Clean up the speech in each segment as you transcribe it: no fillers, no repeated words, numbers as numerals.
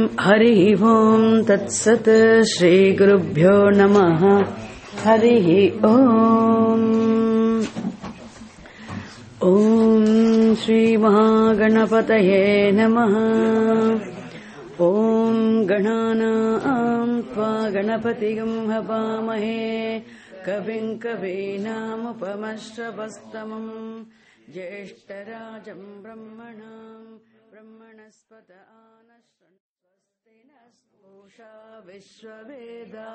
Hari Om Tat Sat Shri Gurubhyo Namaha Hari Om Om Shri Mahaganapataye Namaha Om Ganana Tva Ganapatigam Havamahe Kavim Kavinam Upamashravastamam Jeshtarajam Brahmanam Brahmanaspata Anastasena Vishwaveda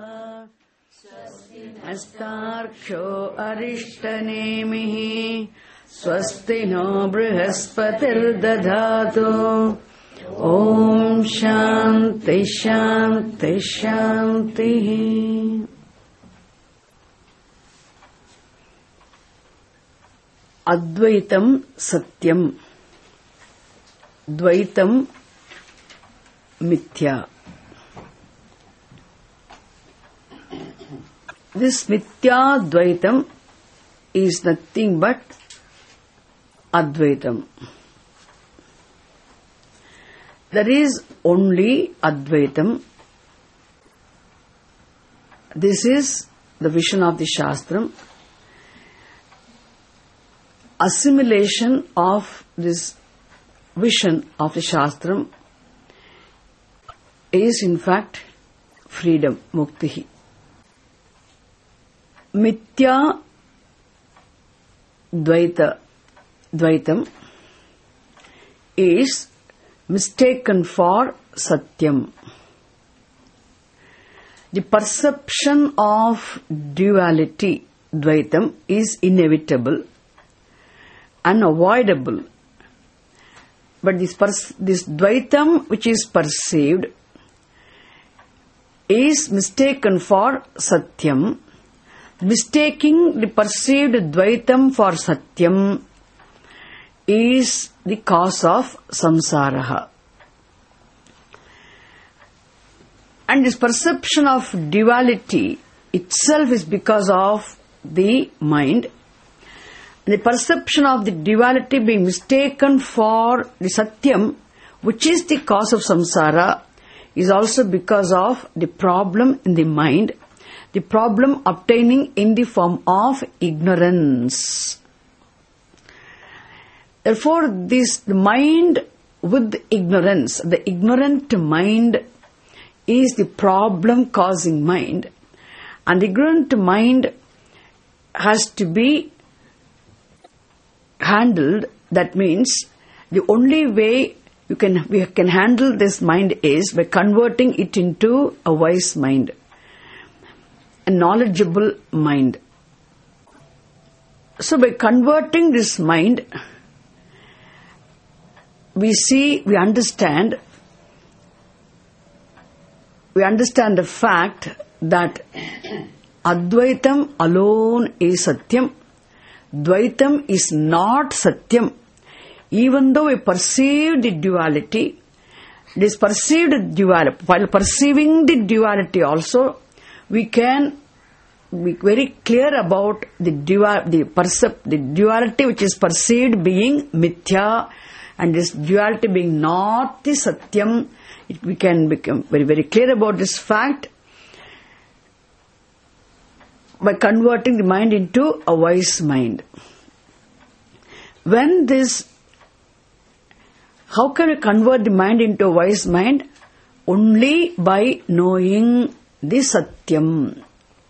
Astarksho Arishtanemihi Swasti no Brihaspatir Dadhato Om Shanti Shanti Shanti. Advaitam Satyam, Dvaitam Mithya. This Mithya Dvaitam is nothing but Advaitam. There is only Advaitam. This is the vision of the Shastram. Assimilation of this vision of the Shastram is in fact freedom, muktihi. Mithya Dvaitam is mistaken for Satyam. The perception of duality, Dvaitam, is inevitable, unavoidable. But this Dvaitam which is perceived is mistaken for Satyam. Mistaking the perceived Dvaitam for Satyam is the cause of samsara. And this perception of duality itself is because of the mind. The perception of the duality being mistaken for the Satyam, which is the cause of samsara, is also because of the problem in the mind, the problem obtaining in the form of ignorance. Therefore, the mind with ignorance, the ignorant mind is the problem-causing mind, and the ignorant mind has to be handled. That means the only way we can handle this mind is by converting it into a wise mind, a knowledgeable mind. So by converting this mind, we understand the fact that Advaitam alone is Satyam. Dvaitam is not Satyam. Even though we perceive the duality, this perceived duality, while perceiving the duality also, we can be very clear about the duality which is perceived being mithya, and this duality being not the Satyam. We can become very, very clear about this fact by converting the mind into a wise mind. How can we convert the mind into a wise mind? Only by knowing the Satyam.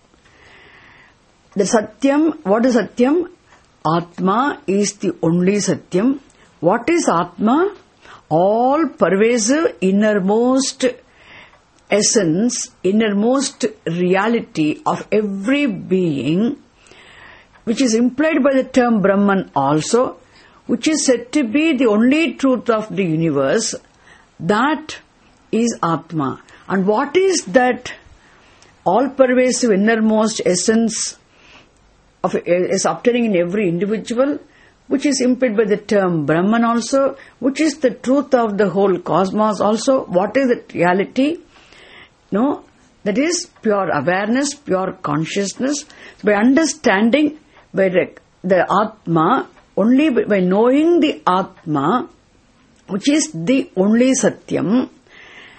The Satyam, what is Satyam? Atma is the only Satyam. What is Atma? All pervasive, innermost essence, innermost reality of every being, which is implied by the term Brahman also, which is said to be the only truth of the universe, that is Atma. And what is that all-pervasive innermost essence is obtaining in every individual, which is implied by the term Brahman also, which is the truth of the whole cosmos also? What is the reality? No, that is pure awareness, pure consciousness. By understanding by the Atma, only by knowing the Atma, which is the only Satyam,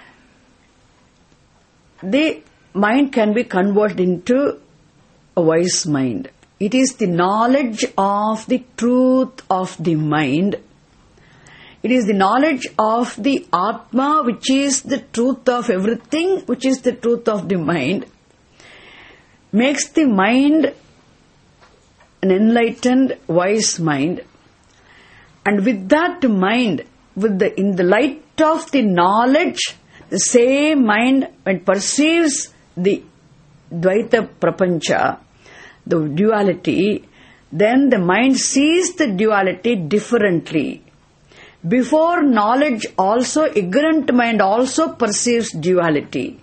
the mind can be converted into a wise mind. It is the knowledge of the truth of the mind. It is the knowledge of the Atma, which is the truth of everything, which is the truth of the mind, makes the mind an enlightened, wise mind. And with that mind, in the light of the knowledge, the same mind, when perceives the Dvaita Prapancha, the duality, then the mind sees the duality differently. Before knowledge also, ignorant mind also perceives duality.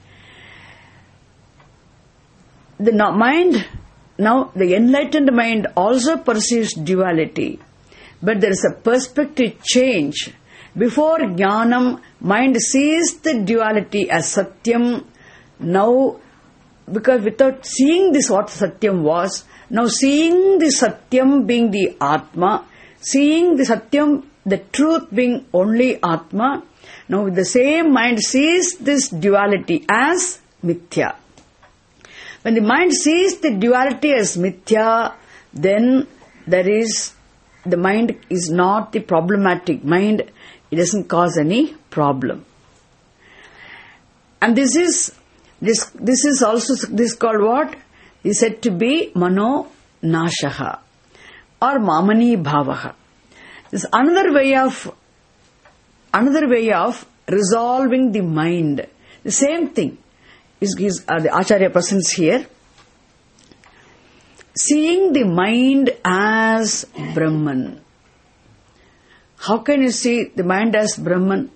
The enlightened mind also perceives duality. But there is a perspective change. Before Jnanam, mind sees the duality as Satyam. Now, because without seeing this what Satyam was, now seeing the Satyam being the Atma, seeing the Satyam, the truth being only Atma, now the same mind sees this duality as Mithya. When the mind sees the duality as Mithya, then the mind is not the problematic mind. It doesn't cause any problem. And this is called what? Is said to be Mano Nashaha or Mamani Bhavaha. This is another way of resolving the mind. The same thing is the Acharya presents here. Seeing the mind as Brahman. How can you see the mind as Brahman?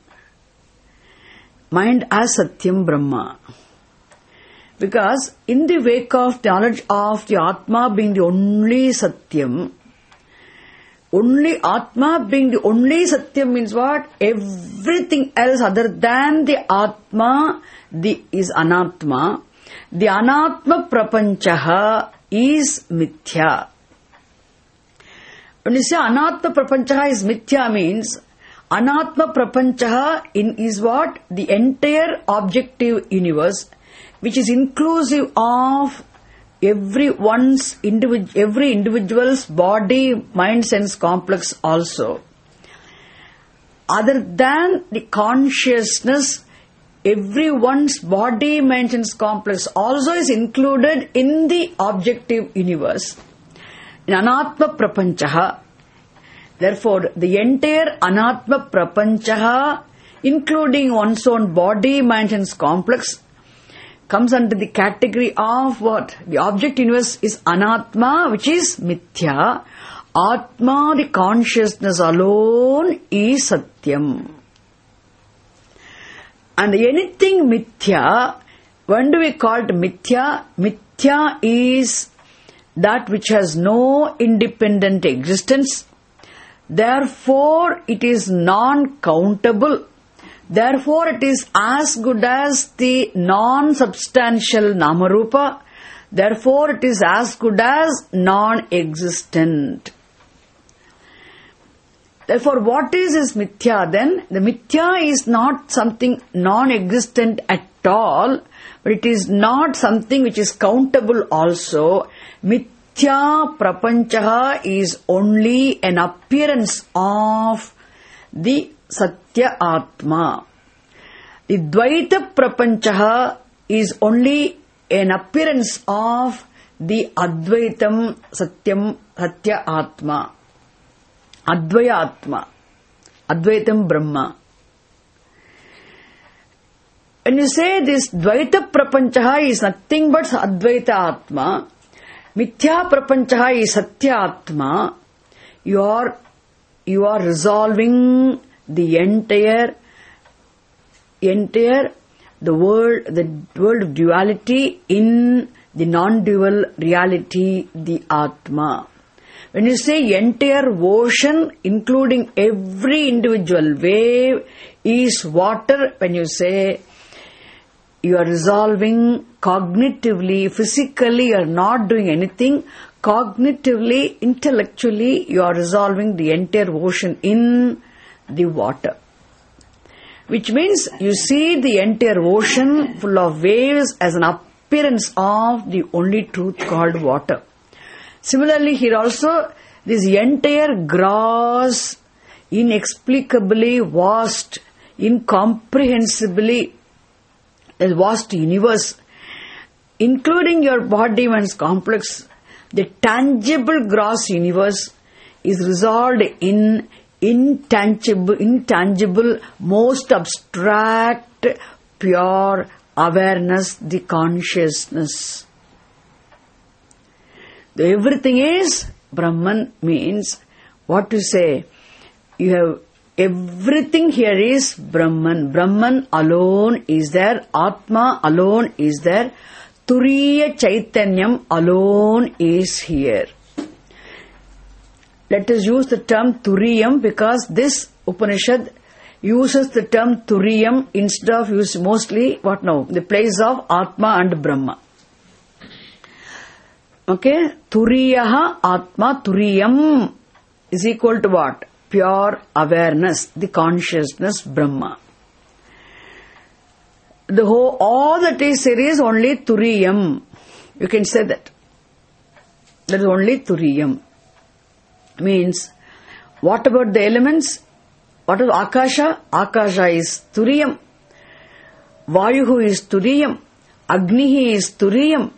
Mind as Satyam Brahma. Because in the wake of the knowledge of the Atma being the only Satyam, only Atma being the only Satyam means what? Everything else other than the Atma is Anatma. The Anatma Prapanchaha is Mithya. When you say Anatma Prapanchaha is Mithya means Anatma Prapanchaha is what? The entire objective universe, which is inclusive of every individual's body, mind, sense complex also. Other than the consciousness, everyone's body, mind, sense complex also is included in the objective universe. In Anatma Prapanchaha, therefore, the entire Anatma Prapanchaha, including one's own body, mind, sense complex, comes under the category of what? The object universe is Anatma, which is Mithya. Atma, the consciousness alone, is Satyam. And anything Mithya, when do we call it Mithya? Mithya is that which has no independent existence. Therefore, it is non-countable. Therefore, it is as good as the non-substantial Namarupa. Therefore, it is as good as non-existent. Therefore, what is Mithya then? The Mithya is not something non-existent at all, but it is not something which is countable also. Mithya Prapanchaha is only an appearance of the Satya Atma. The Dvaita Prapanchaha is only an appearance of the Advaitam Satyam Satya Atma. Advaya Atma. Advaitam Brahma. When you say this Dvaita Prapanchaha is nothing but Advaita Atma, Mithya Prapanchaha is Satya Atma, you are resolving the entire the world of duality in the non-dual reality, the Atma. When you say entire ocean, including every individual wave, is water, when you say you are resolving cognitively, physically, you are not doing anything, cognitively, intellectually, you are resolving the entire ocean in the water. which means you see the entire ocean full of waves as an appearance of the only truth called water. Similarly, here also, this entire gross, inexplicably vast, incomprehensibly vast universe, including your body and its complex, the tangible gross universe is resolved in intangible, most abstract, pure awareness, the consciousness. Everything is Brahman means what to say. You have everything here is Brahman. Brahman alone is there. Atma alone is there. Turiya Chaitanyam alone is here. Let us use the term Turiyam because this Upanishad uses the term Turiyam instead of use mostly what now? The place of Atma and Brahma. Okay? Turiyaha Atma Turiyam is equal to what? Pure awareness, the consciousness Brahma. All that is there is only Turiyam. You can say that. There is only Turiyam. Means, what about the elements? What is Akasha? Akasha is Turiyam. Vayuhu is Turiyam. Agnihi is Turiyam.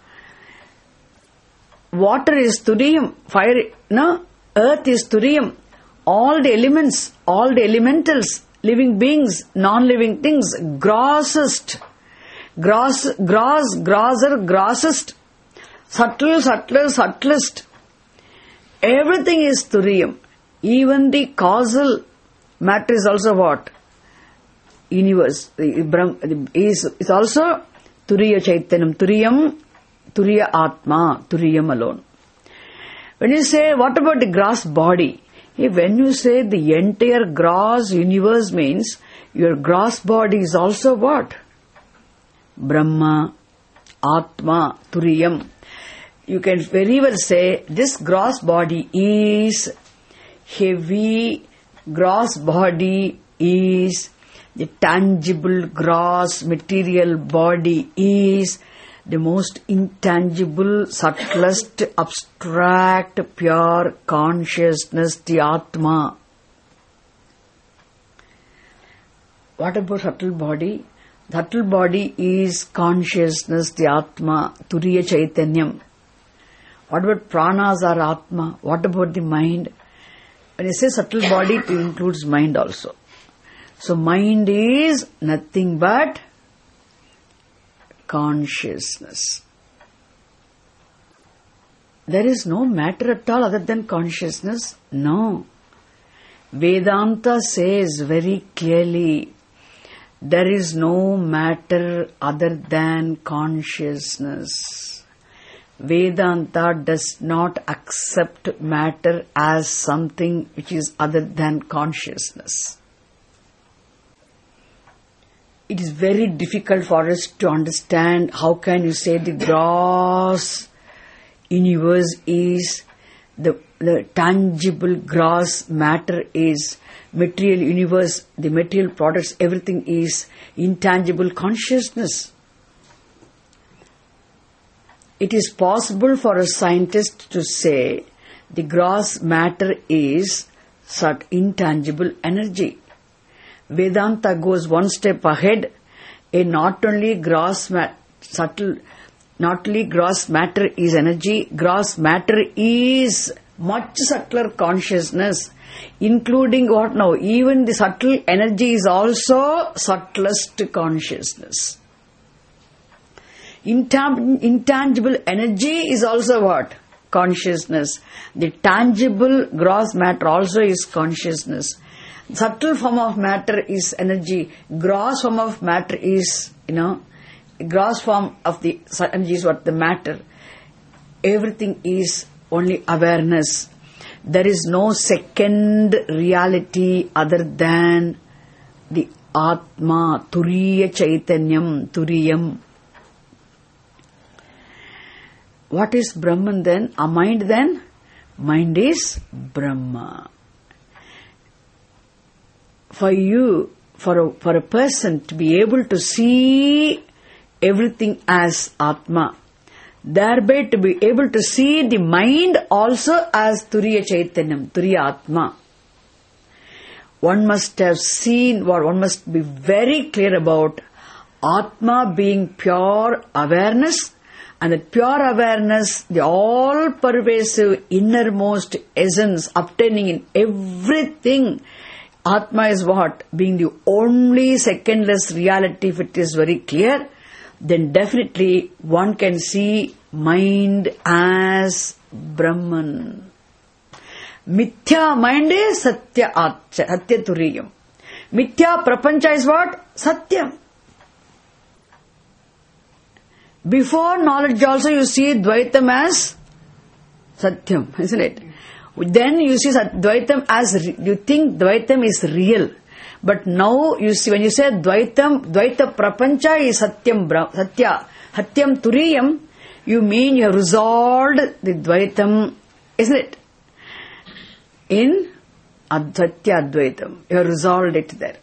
Water is Turiyam. Fire, no? Earth is Turiyam. All the elements, all the elementals, living beings, non-living things, grossest, grosser, grossest, subtlest. Everything is Turiyam. Even the causal matter is also what? Universe. Is also Turiya Chaitanyam. Turiyam, Turiya Atma, Turiyam alone. When you say, what about the gross body? When you say the entire gross universe means, your gross body is also what? Brahma, Atma, Turiyam. You can very well say, this gross body is heavy, gross body is the tangible gross material body is the most intangible, subtlest, abstract, pure consciousness, the Atma. What about subtle body? Subtle body is consciousness, the Atma, Turiya Chaitanyam. What about pranas or Atma? What about the mind? When you say subtle body, it includes mind also. So mind is nothing but consciousness. There is no matter at all other than consciousness. No. Vedanta says very clearly, there is no matter other than consciousness. Vedanta does not accept matter as something which is other than consciousness. It is very difficult for us to understand how can you say the gross universe is, the tangible gross matter is, material universe, the material products, everything is intangible consciousness. It is possible for a scientist to say the gross matter is such intangible energy. Vedanta goes one step ahead. Not only gross matter is energy, gross matter is much subtler consciousness, including what now? Even the subtle energy is also subtlest consciousness. Intangible energy is also what? Consciousness. The tangible gross matter also is consciousness. Subtle form of matter is energy. Gross form of matter is, gross form of the energy is what? The matter. Everything is only awareness. There is no second reality other than the Atma, Turiya Chaitanyam, Turiyam. What is Brahman then? A mind then? Mind is Brahma. For for a person to be able to see everything as Atma, thereby to be able to see the mind also as Turiya Chaitanyam, Turiya Atma. One must have seen, one must be very clear about Atma being pure awareness, and that pure awareness, the all-pervasive innermost essence obtaining in everything. Atma is what? Being the only secondless reality. If it is very clear, then definitely one can see mind as Brahman. Mithya mind is Satya Turiyam. Mithya Prapancha is what? Satyam. Before knowledge also you see Dvaitam as Satyam, isn't it? Then you see Dvaitam as, you think Dvaitam is real. But now you see, when you say Dvaita Prapancha is Satyam Turiyam, you mean you have resolved the Dvaitam, isn't it? In Satya Advaitam. You have resolved it there.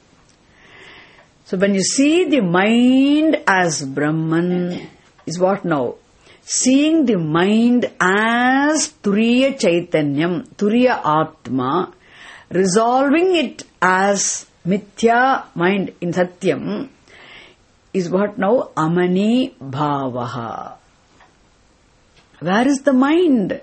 So when you see the mind as Brahman, is what now? Seeing the mind as Turiya Chaitanyam, Turiya Atma, resolving it as Mithya mind in Satyam, is what now? Amani Bhavaha. Where is the mind?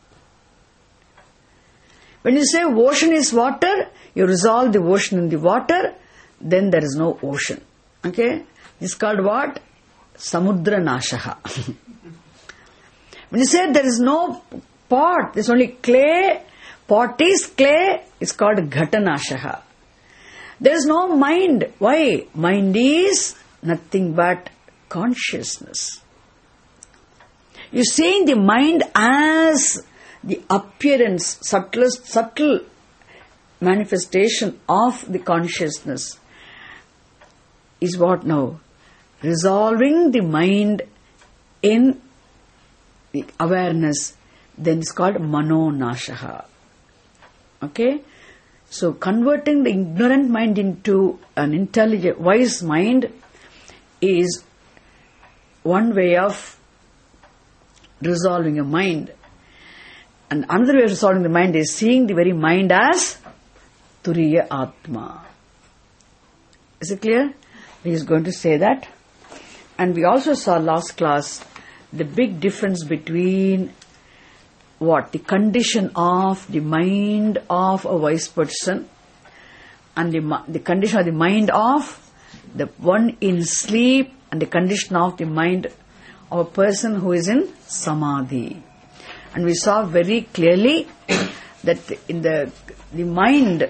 When you say ocean is water, you resolve the ocean in the water, then there is no ocean. Okay? It's called what? Samudra Nashaha. When you say there is no pot, there is only clay, pot is clay, it's called Ghatanashaha. There is no mind. Why? Mind is nothing but consciousness. You're seeing the mind as the appearance, subtle manifestation of the consciousness, is what now? Resolving the mind in the awareness, then it's called Mano Nashaha. Okay? So converting the ignorant mind into an intelligent, wise mind is one way of resolving a mind. And another way of resolving the mind is seeing the very mind as Turiya Atma. Is it clear? He is going to say that. And we also saw last class the big difference between what? The condition of the mind of a wise person and the condition of the mind of the one in sleep, and the condition of the mind of a person who is in Samadhi. And we saw very clearly that in the mind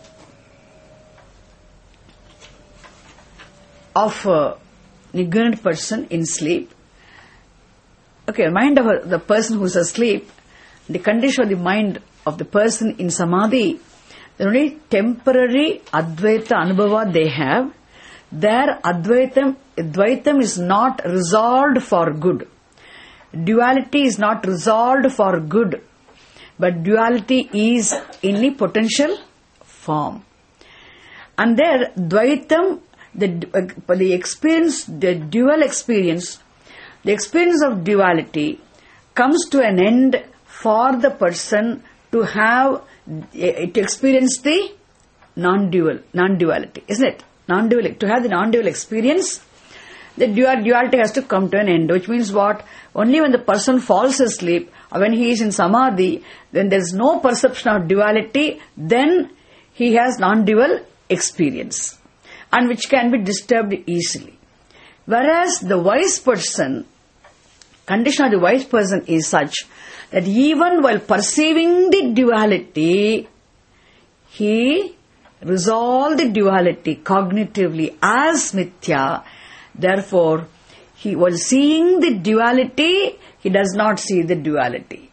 of an ignorant person in sleep, okay, mind of the person who is asleep, the condition of the mind of the person in Samadhi, the only temporary Advaita Anubhava they have, their Advaitam is not resolved for good. Duality is not resolved for good, but duality is in the potential form. And there, Dvaitam, the experience, the dual experience, the experience of duality comes to an end for the person to have, to experience the non-duality, isn't it? To have the non-dual experience, the duality has to come to an end, which means what? Only when the person falls asleep, or when he is in Samadhi, then there is no perception of duality, then he has non-dual experience, and which can be disturbed easily. Whereas the wise person, condition of the wise person is such that even while perceiving the duality, he resolves the duality cognitively as mithya. Therefore, while seeing the duality, he does not see the duality.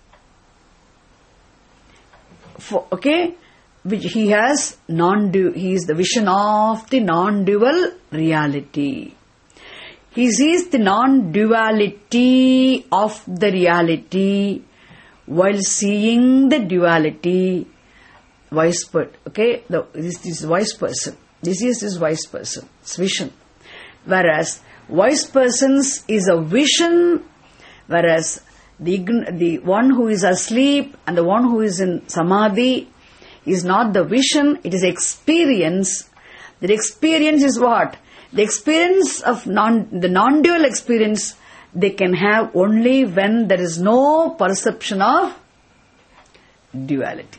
Which he has he is the vision of the non-dual reality. He sees the non-duality of the reality while seeing the duality. This is wise person. Disease is wise person. It's vision. Whereas wise persons is a vision, whereas the one who is asleep and the one who is in samadhi is not the vision, it is experience. The experience is what? The experience of the non-dual experience they can have only when there is no perception of duality.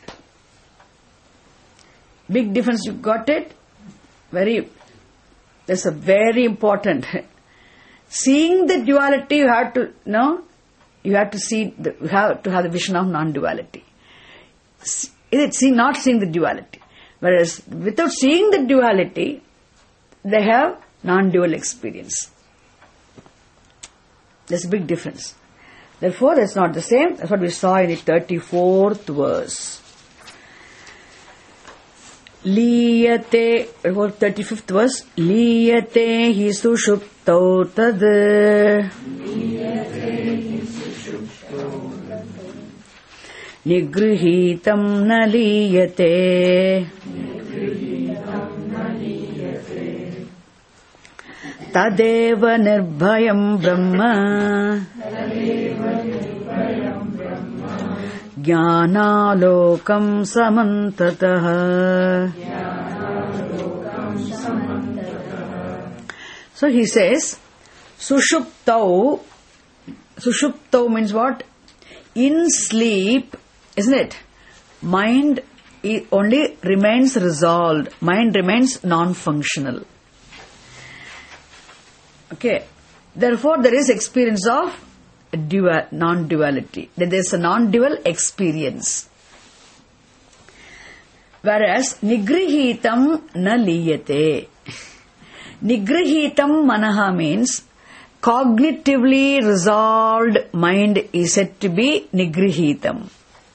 Big difference, you got it? That's a very important. Seeing the duality, you have to have the vision of non-duality. Not seeing the duality. Whereas without seeing the duality, they have non-dual experience. There's a big difference. Therefore, that's not the same. That's what we saw in the 34th verse. Liyate, 35th verse. Liyate hi sushuptau tad. Nigrihitam na liyate. Tadeva nirbhayam brahma. Jnanalokam samantatah. So he says, Sushuptau. Sushuptau means what? In sleep, isn't it? Mind only remains resolved. Mind remains non-functional. Okay. Therefore, there is experience of non-duality. There is a non-dual experience. Whereas, nigrihitam na liyate. Nigrihitam manaha means cognitively resolved mind is said to be nigrihitam.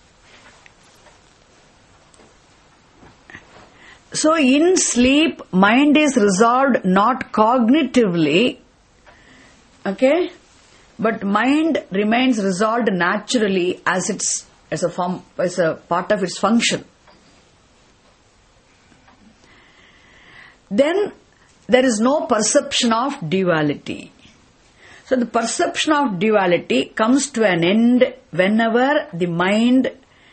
So, in sleep, mind is resolved not cognitively, okay, but mind remains resolved naturally as a part of its function. Then there is no perception of duality. So the perception of duality comes to an end whenever the mind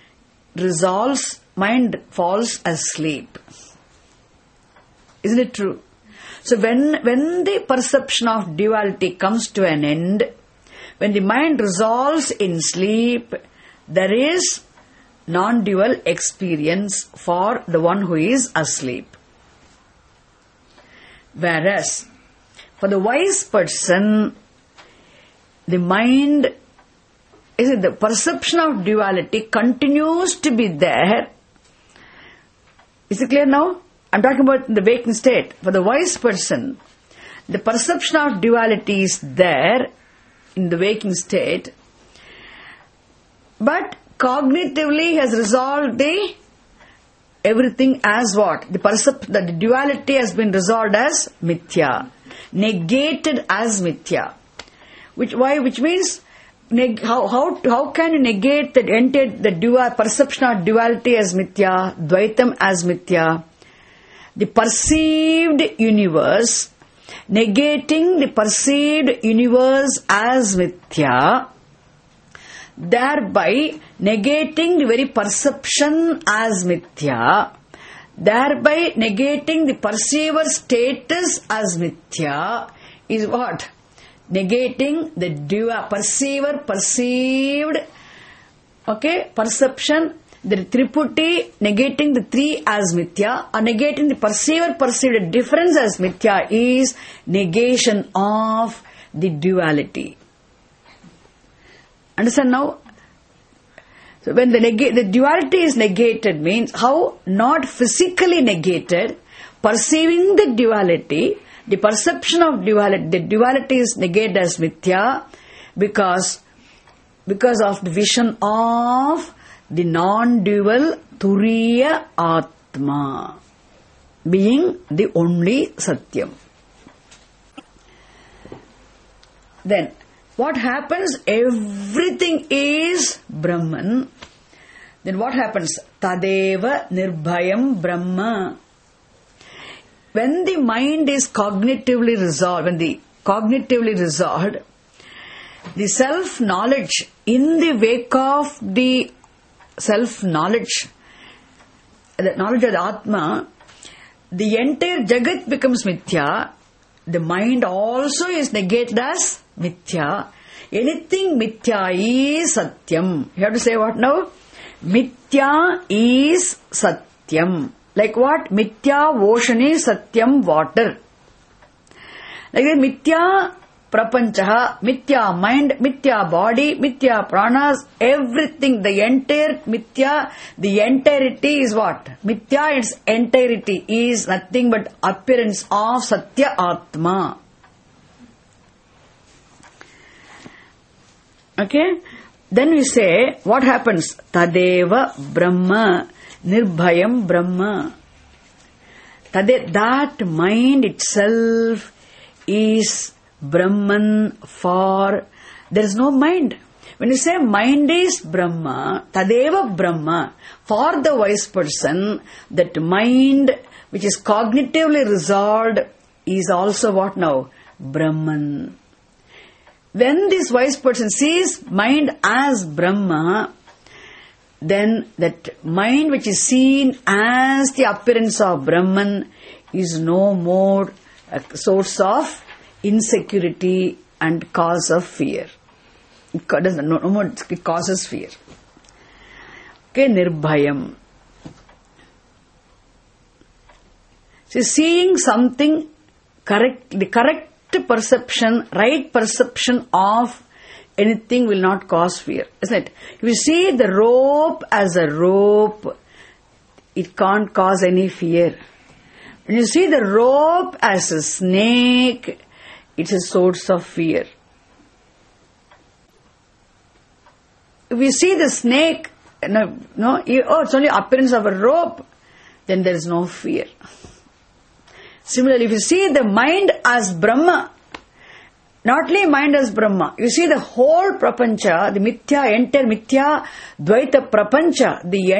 falls asleep. Isn't it true? So when the perception of duality comes to an end, when the mind resolves in sleep, there is non-dual experience for the one who is asleep. Whereas, for the wise person, the perception of duality continues to be there. Is it clear now? I'm talking about the waking state. For the wise person, the perception of duality is there in the waking state, but cognitively he has resolved everything as what? The duality has been resolved as mithya, negated as mithya. Which means, how can you negate the perception of duality as mithya, dvaitam as mithya? The perceived universe, negating the perceived universe as mithya, thereby negating the very perception as mithya, thereby negating the perceiver status as mithya, is what? Negating the perceiver perceived, okay, perception, the triputi, negating the three as mithya, or negating the perceiver perceived difference as mithya is negation of the duality. Understand now? So when the duality is negated means how? Not physically negated, perceiving the duality, the perception of duality, the duality is negated as mithya because of the vision of the non-dual Turiya Atma being the only Satyam. Then what happens? Everything is Brahman. Then what happens? Tadeva Nirbhayam Brahma. when the mind is cognitively resolved, the self-knowledge, in the wake of the self-knowledge, the knowledge of the Atma, the entire Jagat becomes Mithya. The mind also is negated as Mithya. Anything Mithya is Satyam. You have to say what now? Mithya is Satyam. Like what? Mithya ocean is Satyam water. Like that, Mithya prapancha, Mithya mind, Mithya body, Mithya pranas, everything, the entire Mithya, the entirety is what? Mithya, its entirety is nothing but appearance of Satya Atma. Okay? Then we say, what happens? Tadeva Brahma, Nirbhayam Brahma. That mind itself is Brahman for, there is no mind. When you say mind is Brahma, Tadeva Brahma, for the wise person, that mind which is cognitively resolved is also what now? Brahman. When this wise person sees mind as Brahma, then that mind which is seen as the appearance of Brahman is no more a source of insecurity and cause of fear. It causes fear. Okay, Nirbhayam. So seeing something correct, the correct perception, right perception of anything will not cause fear, isn't it? If you see the rope as a rope, it can't cause any fear. When you see the rope as a snake, it's a source of fear. If you see the snake, it's only appearance of a rope, then there is no fear. Similarly, if you see the mind as Brahma, not only mind as Brahma, you see the whole prapancha, the mithya, entire mithya, dvaita prapancha,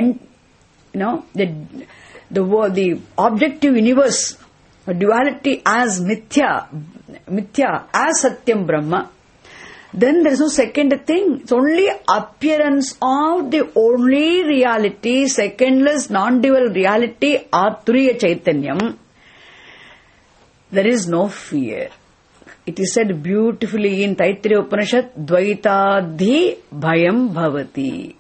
the objective universe, duality as mithya as Satyam Brahma, then there is no second thing. It's only appearance of the only reality, secondless, non-dual reality, Aturiya Chaitanyam. There is no fear. It is said beautifully in Taittiriya Upanishad, Dvaitadhi Bhayam Bhavati.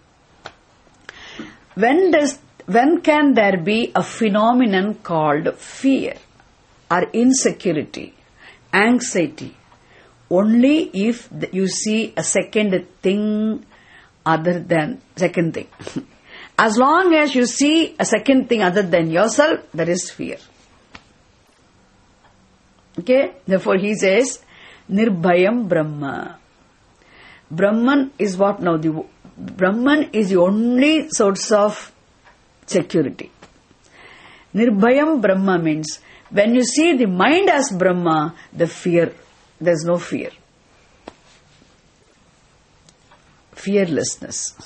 When can there be a phenomenon called fear or insecurity, anxiety? Only if you see a second thing other than second thing. As long as you see a second thing other than yourself, there is fear. Okay, therefore he says, Nirbhayam Brahma. Brahman is what now? Brahman is the only source of security. Nirbhayam Brahma means, when you see the mind as Brahma, there is no fear. Fearlessness.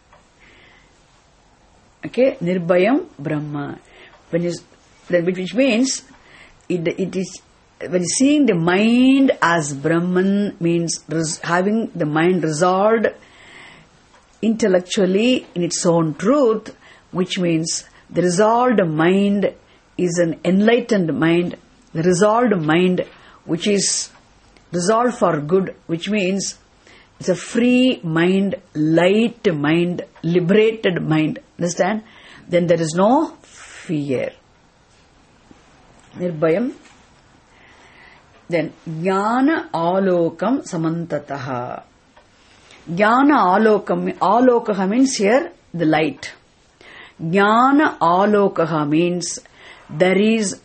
Okay, Nirbhayam Brahma. Which means, it is, when seeing the mind as Brahman means having the mind resolved intellectually in its own truth, which means the resolved mind is an enlightened mind, the resolved mind which is resolved for good, which means it's a free mind, light mind, liberated mind. Understand? Then there is no fear. Nirbhayam. Then, Jnana Alokam Samantataha. Jnana Alokaha means here the light. Jnana Alokaha means there is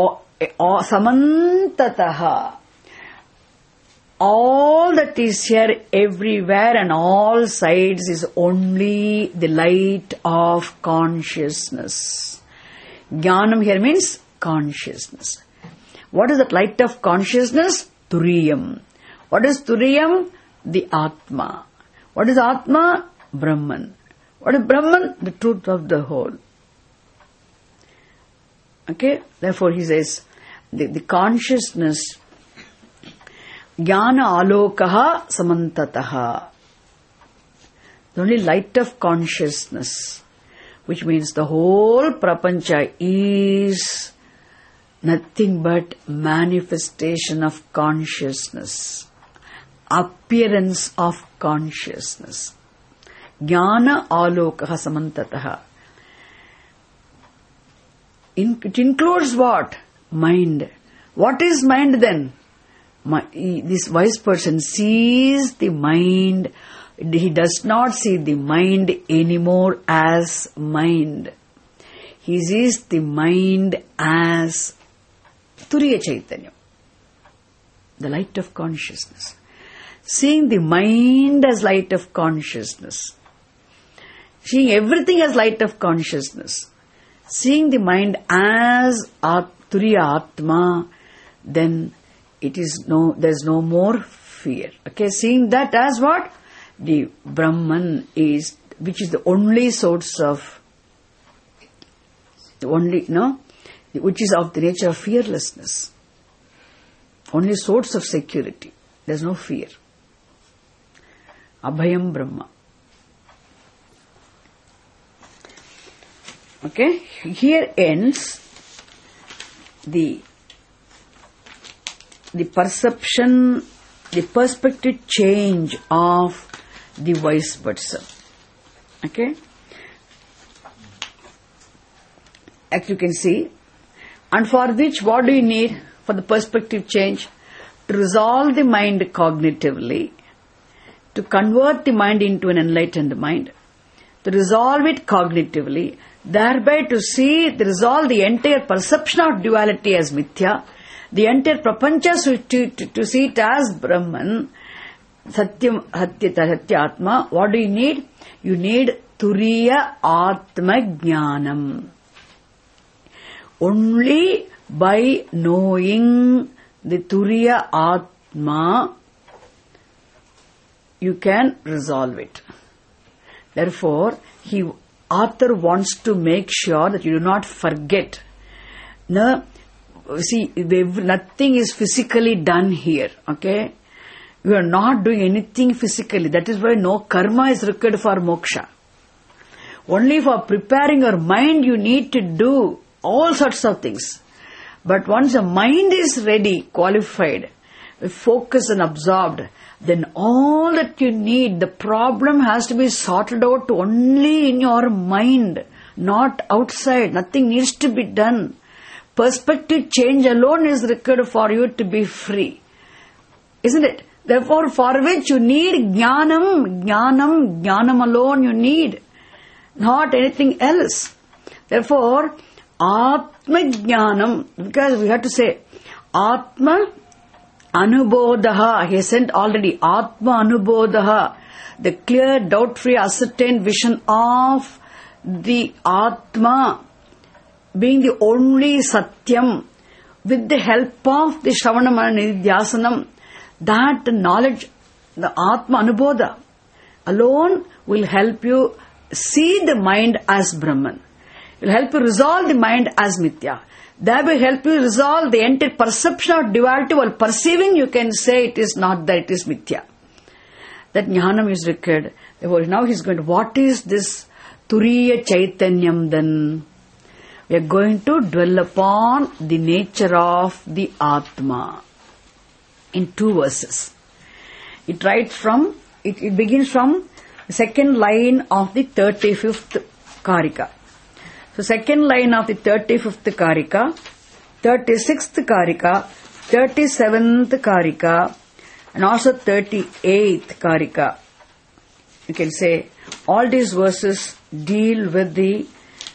Samantataha. All that is here, everywhere and all sides is only the light of consciousness. Jnanam here means consciousness. What is that light of consciousness? Turiyam. What is Turiyam? The Atma. What is Atma? Brahman. What is Brahman? The truth of the whole. Okay? Therefore he says, the consciousness, jnana alokaha samantataha. The only light of consciousness, which means the whole prapancha is nothing but manifestation of consciousness, appearance of consciousness. Jnana alokaha samantataha. It includes what? Mind. What is mind then? This wise person sees the mind. He does not see the mind anymore as mind. He sees the mind as Turiya Chaitanya, the light of consciousness. Seeing the mind as light of consciousness. Seeing everything as light of consciousness. Seeing the mind as Turiya Atma, then there's no more fear. Okay, seeing that as what? The Brahman is, which is the only source of, which is of the nature of fearlessness. Only source of security. There's no fear. Abhayam Brahma. Okay, here ends the perception, the perspective change of the wise person. Okay? As you can see, and for which what do you need for the perspective change? To resolve the mind cognitively, to convert the mind into an enlightened mind, to resolve it cognitively, thereby to resolve the entire perception of duality as mithya, the entire prapancha to see it as Brahman, Satyam, Satya Atma. What do you need? You need Turiya Atma Jnanam. Only by knowing the Turiya Atma, you can resolve it. Therefore, author wants to make sure that you do not forget. No, see, nothing is physically done here. Okay? You are not doing anything physically. That is why no karma is required for moksha. Only for preparing your mind you need to do all sorts of things. But once the mind is ready, qualified, focused and absorbed, then all that you need, the problem has to be sorted out only in your mind, not outside. Nothing needs to be done. Perspective change alone is required for you to be free. Isn't it? Therefore, for which you need jnanam alone you need, not anything else. Therefore, Atma Jnanam, because we have to say, Atma Anubodhaha, he sent already, Atma Anubodhaha, the clear, doubt-free, ascertained vision of the Atma, being the only Satyam, with the help of the Shravanamana Nidhyasanam, that knowledge, the Atma Anubodha, alone will help you see the mind as Brahman. It will help you resolve the mind as Mithya. That will help you resolve the entire perception of duality. While perceiving, you can say it is not that, it is Mithya. That Jnanam is required. Therefore, now he is going to, what is this Turiya Chaitanyam then? We are going to dwell upon the nature of the Atma in 2 verses. It begins from the second line of the 35th Karika. So second line of the 35th Karika, 36th Karika, 37th Karika, and also 38th Karika. You can say all these verses deal with the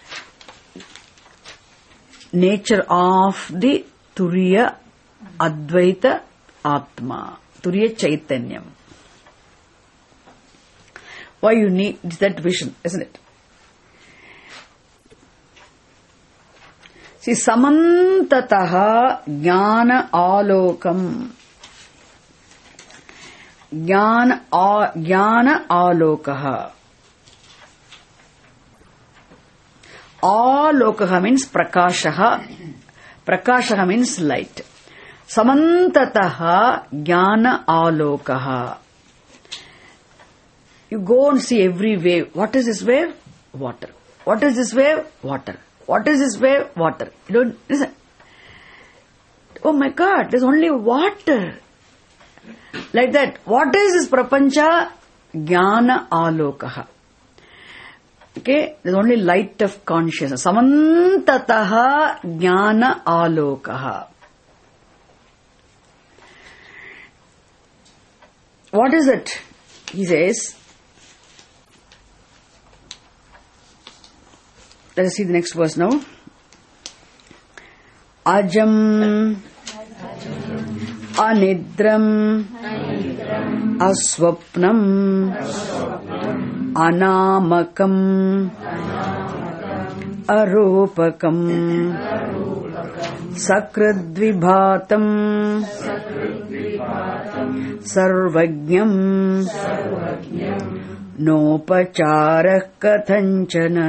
nature of the Turiya Advaita Atma, Turiya Chaitanyam. Why you need that vision, isn't it? See, samantataha jnana alokam. Jnana alokaha. Alokaha means prakashaha. Prakashaha means light. Samantataha jnana alokaha. You go and see every wave. What is this wave? Water. What is this wave? Water. What is this wave? Water. You don't listen. Oh my God, there's only water. Like that. What is this prapancha? Jnana alokaha. Okay, there's only light of consciousness. Samantataha jnana alokaha. What is it? He says, let us see the next verse now. Ajam anidram aswapnam anamakam arupakam sakradvibhatam sarvajñam nopacharak kathanchana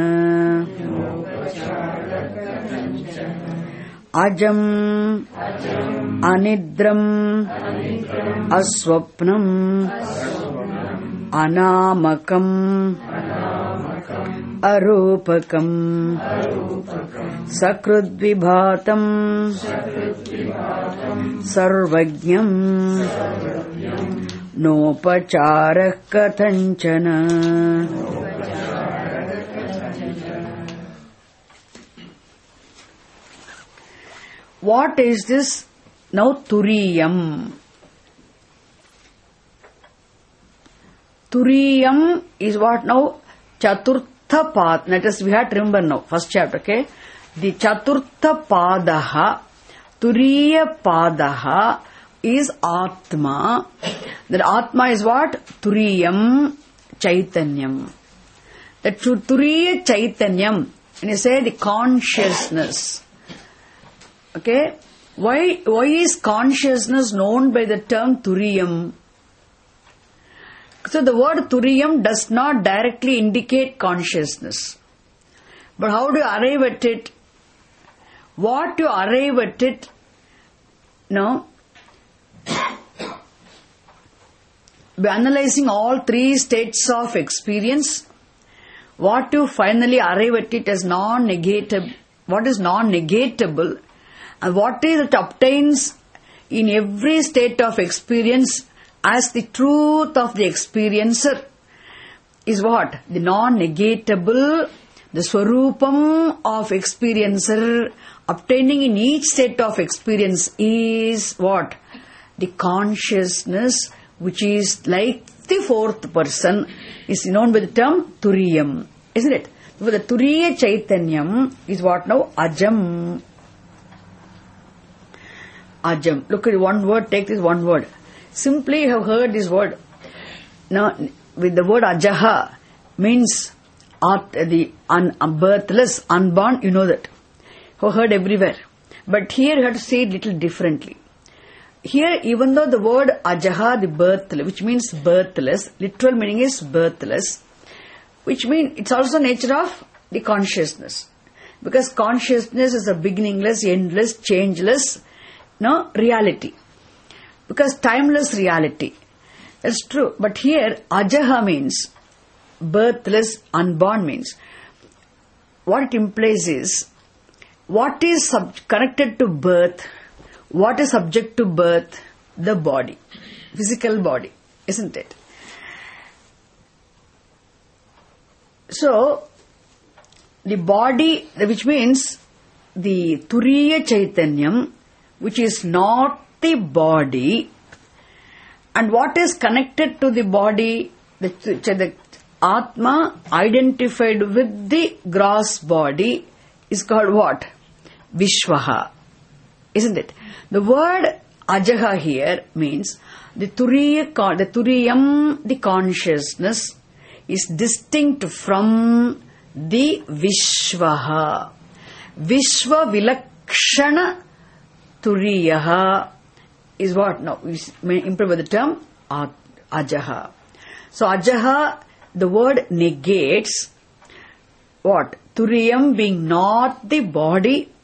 ajam anidram aswapnam anamakam arupakam sakradvibhatam sarvajñam nopacharak kathanchana. What is this now? Turiyam. Turiyam is what now? Chaturtha Pad. Let us, we have to remember now, first chapter, okay? The Chaturtha Padaha, Turiya Padaha is Atma. That Atma is what? Turiyam Chaitanyam. That Turiya Chaitanyam, when you say the consciousness, okay, why is consciousness known by the term Turiyam? So the word Turiyam does not directly indicate consciousness. But how do you arrive at it? What you arrive at it, no? By analyzing all three states of experience, what you finally arrive at it as non-negatable, what is non-negatable, and what is it obtains in every state of experience as the truth of the experiencer is what? The non-negatable, the swarupam of experiencer obtaining in each state of experience is what? The consciousness which is like the fourth person is known by the term Turiyam. Isn't it? So the Turiya Chaitanyam is what now? Ajam. Ajam. Look at one word, take this one word. Simply you have heard this word. Now, with the word Ajaha means birthless, unborn, you know that. You have heard everywhere. But here you have to say it little differently. Here, even though the word Ajaha, the birthless, which means birthless, literal meaning is birthless, which means it's also nature of the consciousness. Because consciousness is a beginningless, endless, changeless, reality. Because timeless reality. That's true. But here, Ajaha means birthless, unborn means. What it implies is, what is connected to birth, what is subject to birth? The body. Physical body. Isn't it? So, the body, which means the Turiya Chaitanyam, which is not the body, and what is connected to the body, the Atma identified with the gross body is called what? Vishwaha. Isn't it? The word Ajaha here means the Turiyam, the consciousness, is distinct from the Vishwaha. Vishwa Vilakshana Turiyaha is what? Now, we may improve the term Ajaha. So, Ajaha, the word negates what? Turiyam being not the body,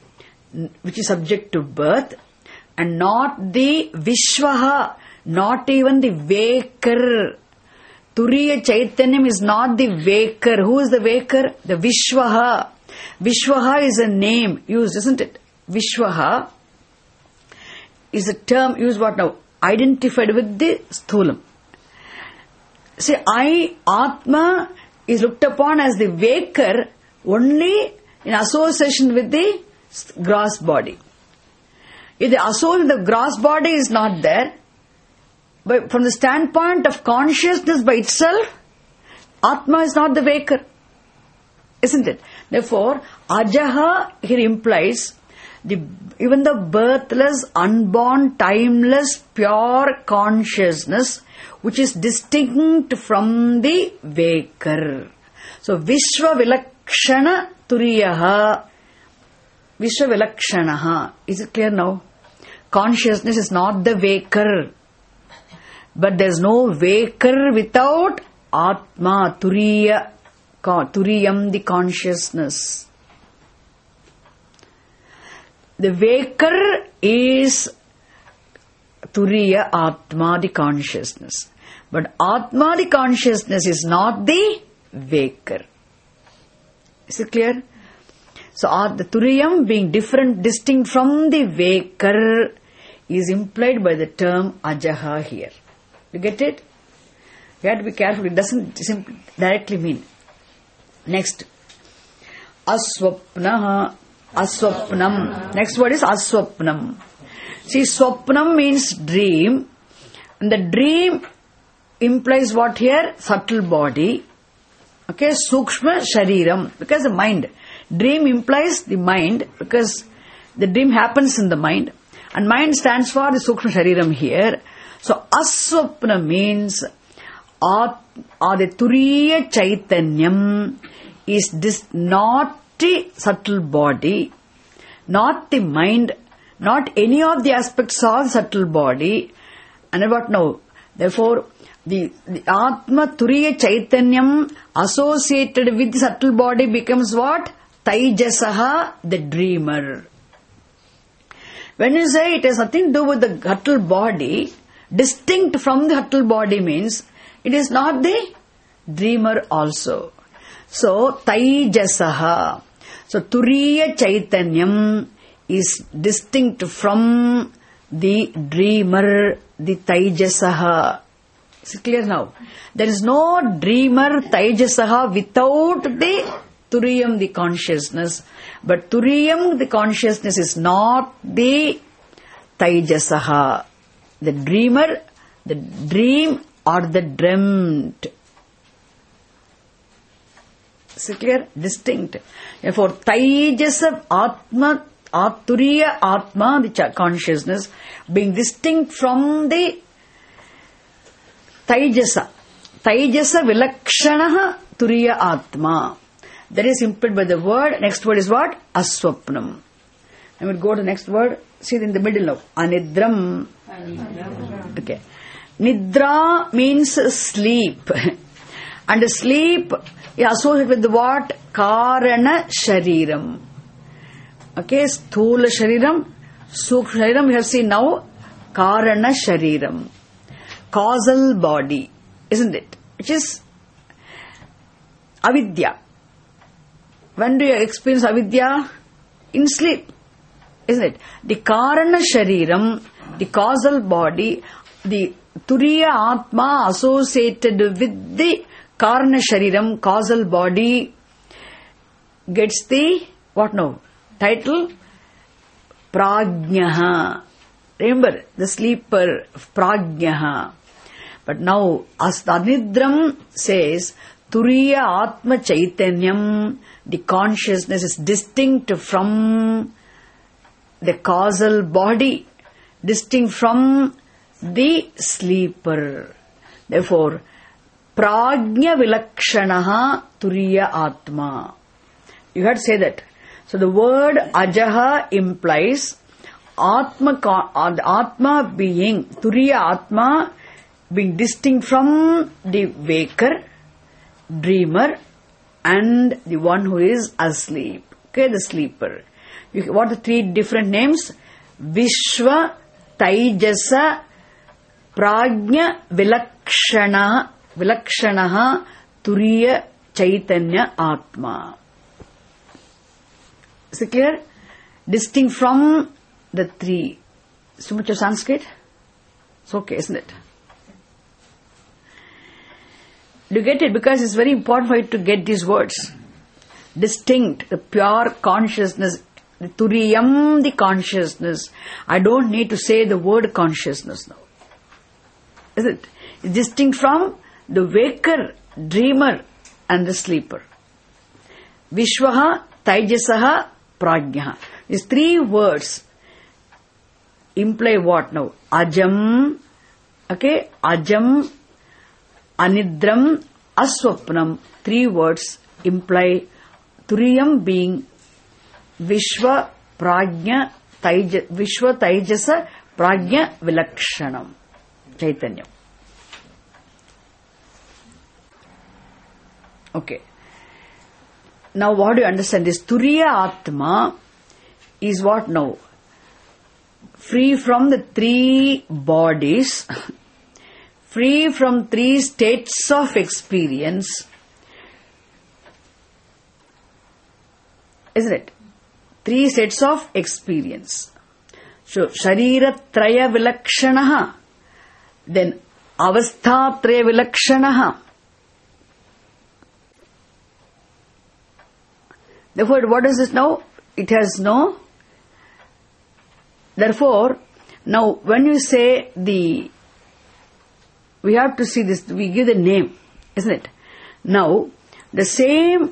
which is subject to birth, and not the Vishwaha, not even the Vaker. Turiya Chaitanyam is not the Vaker. Who is the Vaker? The Vishwaha. Vishwaha is a name used, isn't it? Vishwaha is a term used what now? Identified with the Sthulam. See, Atma is looked upon as the Vaker only in association with the gross body. If the association with the gross body is not there, but from the standpoint of consciousness by itself, Atma is not the Vaker. Isn't it? Therefore, Ajaha here implies even the birthless, unborn, timeless, pure consciousness which is distinct from the Vaker. So, Vishwa Vilakshana Turiyaha. Vishwa Vilakshanaha. Is it clear now? Consciousness is not the Vaker. But there is no Vaker without Atma, Turiyam, the consciousness. The Vaker is Turiya Atma, the consciousness. But Atma, the consciousness, is not the Vaker. Is it clear? So, the Turiyam being different, distinct from the Vaker is implied by the term Ajaha here. You get it? You have to be careful. It doesn't simply directly mean. Next. Aswapnaha. Aswapnam. Next word is Aswapnam. See, Swapnam means dream. And the dream implies what here? Subtle body. Okay, Sukshma Shariram. Because the mind. Dream implies the mind. Because the dream happens in the mind. And mind stands for the Sukshma Shariram here. So, Aswapna means the Turiya Chaitanyam is not the subtle body, not the mind, not any of the aspects of the subtle body. And what now? Therefore, the Atma Turiya Chaitanyam associated with the subtle body becomes what? Taijasaha, the dreamer. When you say it has nothing to do with the subtle body, distinct from the subtle body means it is not the dreamer also. So, Taijasaha. So, Turiya Chaitanyam is distinct from the dreamer, the Taijasaha. Is it clear now? There is no dreamer Taijasaha without the Turiyam, the consciousness. But Turiyam, the consciousness, is not the Taijasaha. The dreamer, the dream or the dreamt. Is it clear? Distinct. Therefore, Taijasa Atma, Turiya Atma, the consciousness, being distinct from the Taijasa. Taijasa Vilakshanaha Turiya Atma. That is implied by the word. Next word is what? Aswapnam. I will go to the next word. See it in the middle now. Anidram. Okay. Nidra means sleep. And sleep is associated with the what? Karana Shariram. Okay, Sthula Shariram, Sukshma Shariram, we have seen now. Karana Shariram. Causal body, isn't it? Which is avidya. When do you experience avidya? In sleep, isn't it? The Karana Shariram, the causal body, the Turiya Atma associated with the Karana Shariram, causal body, gets the, what now? Title? Prajnaha. Remember, the sleeper, Prajnaha. But now, Astanidram says, Turiya Atma Chaitanyam, the consciousness is distinct from the causal body, distinct from the sleeper. Therefore, Prajna Vilakshanaha Turiya Atma. You had to say that. So the word Ajaha implies Atma being, Turiya Atma being distinct from the waker, dreamer, and the one who is asleep. Okay, the sleeper. What are the three different names? Vishwa, Taijasa, Prajna, Vilakshanaha, Turiya, Chaitanya, Atma. Is it clear? Distinct from the three. So much of Sanskrit? It's okay, isn't it? Do you get it? Because it's very important for you to get these words. Distinct, the pure consciousness, the Turiyam, the consciousness. I don't need to say the word consciousness now. Is it? It's distinct from the waker, dreamer, and the sleeper. Vishwaha, Taijasaha, Prajnaha. These three words imply what now? Ajam, okay? Ajam, Anidram, Aswapnam. Three words imply Turiyam being Vishwa, Prajna, Vishwa, Taijasa, Prajna, Vilakshanam. Chaitanya. Okay. Now what do you understand? This Turiya Atma is what now? Free from the three bodies, free from three states of experience. Isn't it? Three states of experience. So, Sharira Traya Vilakshanaha, then Avastha Traya Vilakshanaha. Therefore, what is this now? It has no. Therefore, now when you say we have to see this, we give the name, isn't it? Now, the same,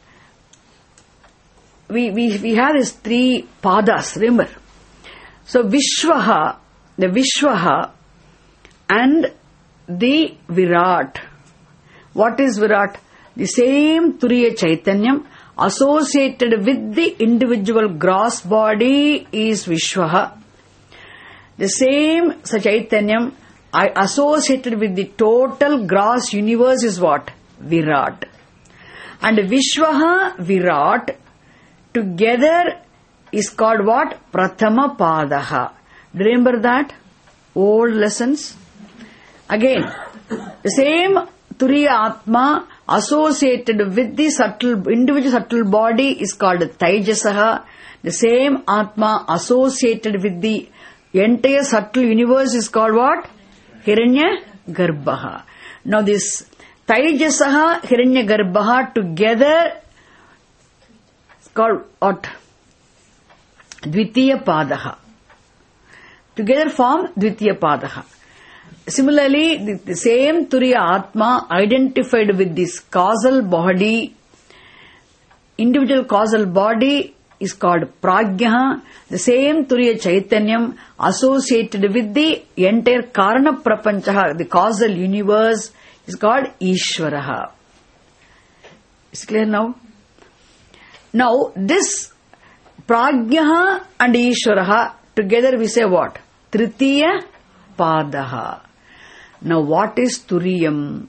we have these three padas, remember? So, Vishwaha, the Vishwaha and the Virat. What is Virat? The same Turiya Chaitanyam associated with the individual gross body is Vishwaha. The same Chaitanyam associated with the total gross universe is what? Virat. And Vishwaha, Virat together is called what? Prathama Padaha. Do you remember that? Old lessons. Again, the same Turiya Atma associated with the individual subtle body is called Taijasaha. The same Atma associated with the entire subtle universe is called what? Hiranya Garbhaha. Now this Taijasaha, Hiranya Garbhaha together is called what? Dvitiya Padaha. Together form Dvitiya Padaha. Similarly, the same Turiya Atma identified with this causal body, individual causal body is called Prajna. The same Turiya Chaitanyam associated with the entire Karana Prapanchaha, the causal universe, is called Ishvaraha. Is it clear now? Now, this Prajna and Ishvaraha, together we say what? Tritiya Padaha. Now what is Turiyam?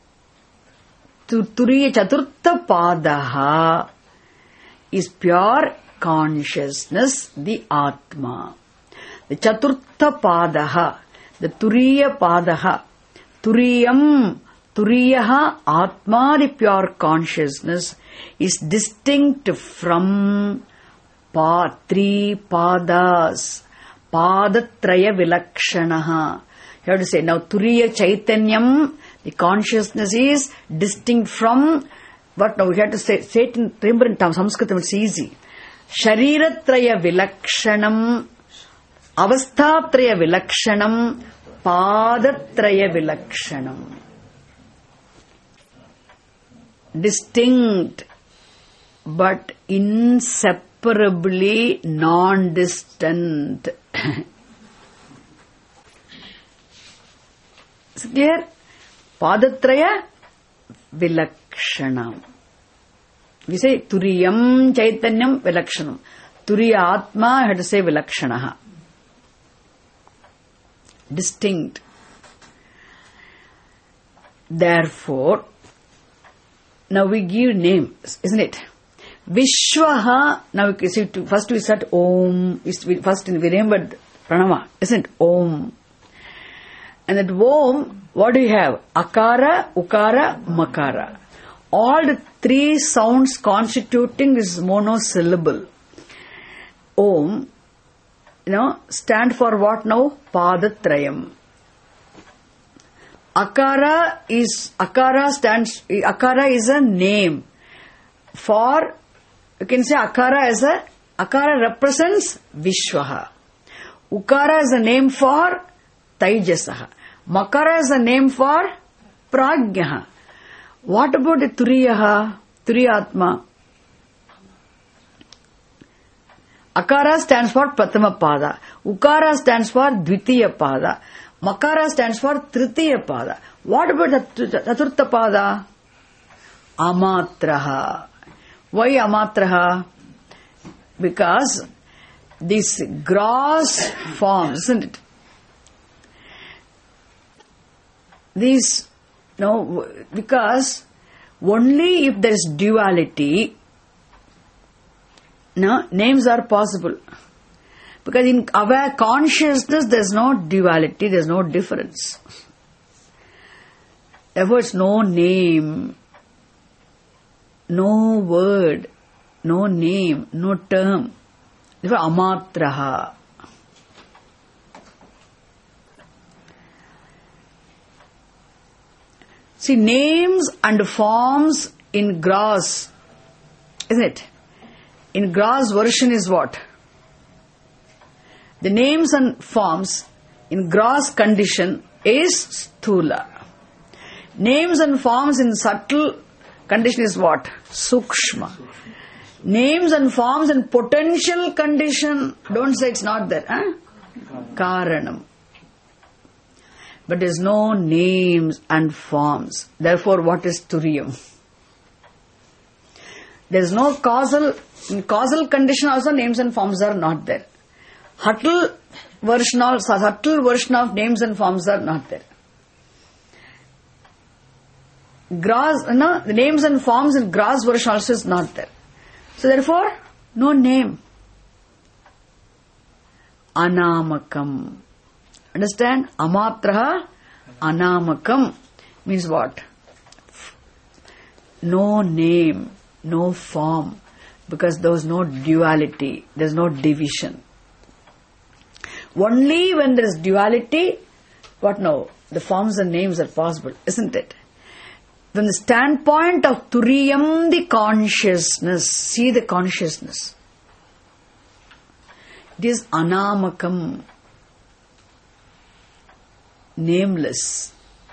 Turiya Chaturtha Padaha is pure consciousness, the Atma. The Chaturtha Padaha, the Turiya Padaha, Turiyam, Turiyaha, Atma, the pure consciousness, is distinct from three Padas, Padatraya Vilakshanaha. You have to say, now Turiya Chaitanyam, the consciousness is distinct from, what now we have to say it in, remember in Sanskritam it's easy. Shariratraya Vilakshanam, Avasthatraya Vilakshanam, Padatraya Vilakshanam. Distinct, but inseparably non-distant. Is it clear? Padatraya Vilakshanam. We say Turiyam Chaitanyam Vilakshanam. Turiya Atma, I have to say Vilakshanaha. Distinct. Therefore, now we give names, isn't it? Vishwaha. Now you see, first we start Om. First we remember Pranava, isn't it? Om. And that Om, what do you have? Akara, Ukara, Makara. All the three sounds constituting this monosyllable. Om, stand for what now? Padatrayam. Akara is a name for, you can say Akara represents Vishwaha. Ukara is a name for Taijasaha. Makara is a name for Prajnaha. What about the Turiyaha? Turiyatma. Akara stands for Pratama Pada. Ukara stands for Dvitiya Pada. Makara stands for Tritiya Pada. What about the Chaturtha Pada? Amatraha. Why Amatraha? Because these gross forms, isn't it? Because only if there is duality, names are possible. Because in our consciousness, there is no duality, there is no difference. Therefore, it's no name, no word, no name, no term. Therefore, amatraha. See, names and forms in gross, isn't it? In gross version is what? The names and forms in gross condition is sthula. Names and forms in subtle condition is what? Sukshma. Names and forms in potential condition, don't say it's not there. Karanam. But there is no names and forms. Therefore, what is Turiyam? There is no causal. In causal condition also names and forms are not there. Subtle version of names and forms are not there. The names and forms in gross version also is not there. So therefore, no name. Anamakam. Understand? Amatraha anamakam means what? No name, no form, because there is no duality, there is no division. Only when there is duality, what now? The forms and names are possible, isn't it? From the standpoint of Turiyam, the consciousness, see the consciousness. It is anamakam. Nameless.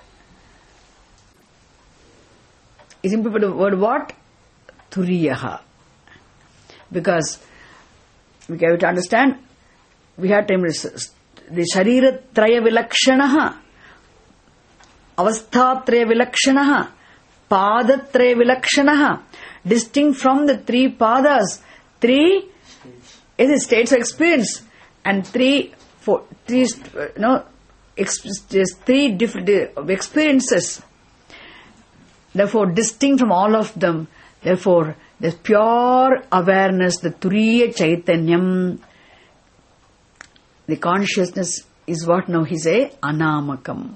Is simply the word what? Turiyaha. Because we have to understand, we have to the Sharira Traya Vilakshanaha, Avastha Traya Vilakshanaha, Pada Traya Vilakshanaha, distinct from the three padas, three is states of experience, and three different experiences. Therefore, distinct from all of them. Therefore, the pure awareness, the Turiya Chaitanyam, the consciousness is what now he say? Anamakam.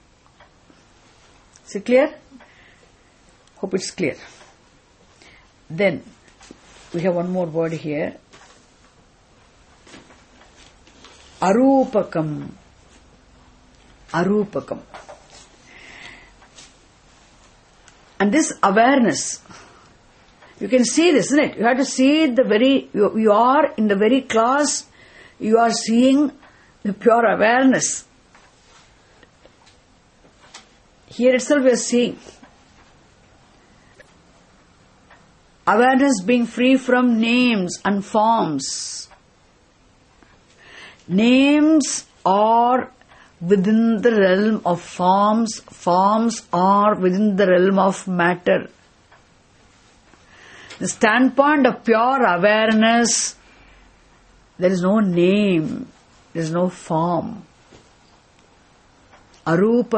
Is it clear? Hope it's clear. Then, we have one more word here. Arupakam. Arupakam. And this awareness, you can see this, isn't it? You have to see you are in the very class, you are seeing the pure awareness. Here itself we are seeing awareness being free from names and forms. Names are within the realm of forms, forms are within the realm of matter. The standpoint of pure awareness, there is no name, there is no form.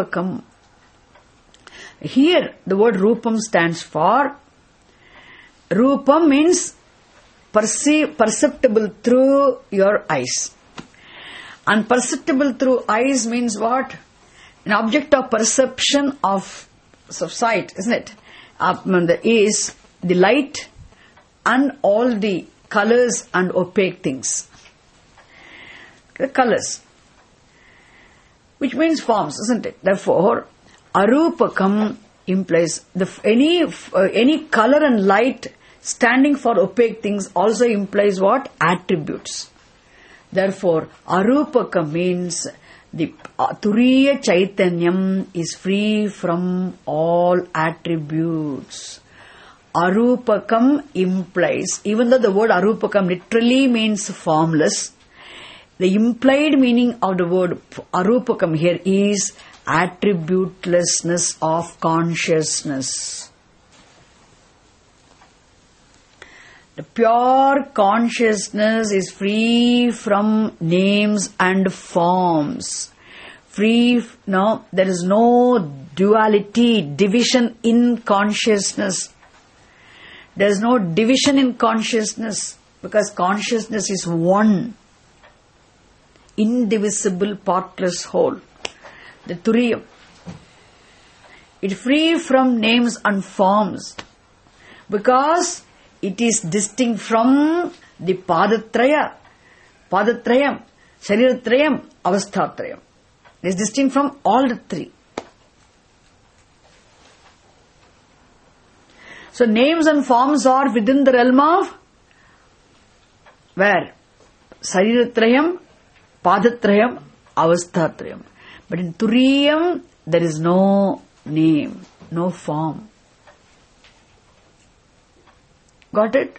Arupakam. Here, the word Rupam stands for Rupam means perceptible through your eyes. And perceptible through eyes means what? An object of perception of sight, isn't it? Is the light and all the colors and opaque things. The colors. Which means forms, isn't it? Therefore, arupakam implies any color and light standing for opaque things also implies what? Attributes. Therefore, arupakam means the Turiya Chaitanyam is free from all attributes. Arupakam implies, even though the word arupakam literally means formless, the implied meaning of the word arupakam here is attributelessness of consciousness. The pure consciousness is free from names and forms. There is no duality, division in consciousness. There is no division in consciousness because consciousness is one. Indivisible, partless whole. The Turiyam. It is free from names and forms because it is distinct from the Padatraya. Padatrayam, Shariratrayam, Avasthatrayam. It is distinct from all the three. So names and forms are within the realm of where? Sariratrayam, Padatrayam, Avasthatrayam. But in Turiyam, there is no name, no form. Got it?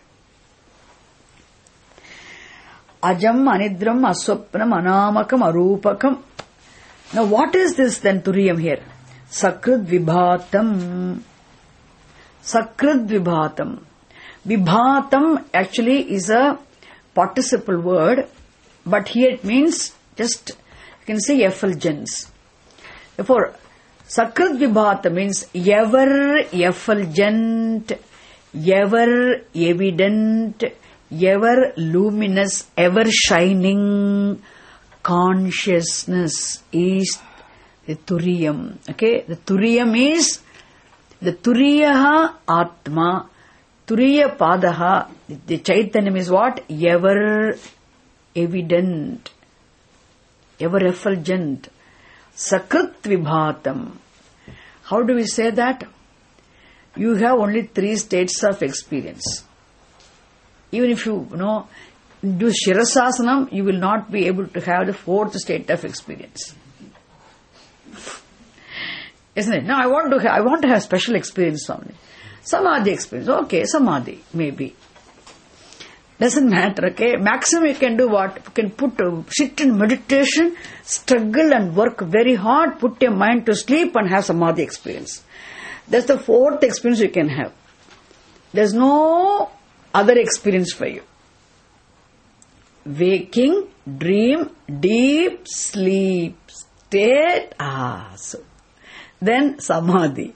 Ajam, Anidram, Aswapnam, Anamakam, Arupakam. Now what is this then Turiyam here? Sakrit Vibhatam. Sakrit Vibhatam. Vibhatam actually is a participle word, but here it means just, you can say effulgence. Therefore, Sakrit Vibhatam means ever effulgent, ever evident, ever luminous, ever shining consciousness is the Turiyam. Okay, the Turiyam is the Turiyaha Atma, Turiya Padaha, the Chaitanyam is what? Ever evident, ever effulgent. Sakrit Vibhatam. How do we say that? You have only 3 states of experience. Even if you do Shirasasanam, you will not be able to have the 4th state of experience. Isn't it? Now I want to have special experience only. Samadhi experience. Okay, Samadhi, maybe. Doesn't matter, okay? Maximum you can do what? You can sit in meditation, struggle and work very hard, put your mind to sleep and have Samadhi experience. That's the 4th experience you can have. There's no other experience for you. Waking, dream, deep sleep, state, so. Then Samadhi.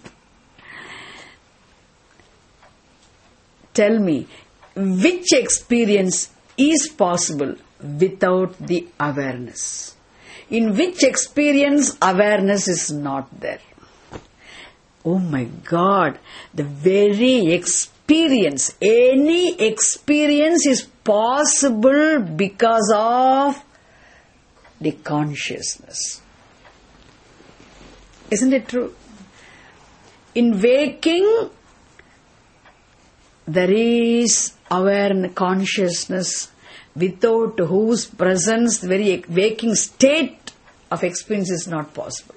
Tell me, which experience is possible without the awareness? In which experience awareness is not there? Oh my God, the very experience, any experience is possible because of the consciousness. Isn't it true? In waking, there is awareness, consciousness, without whose presence the very waking state of experience is not possible.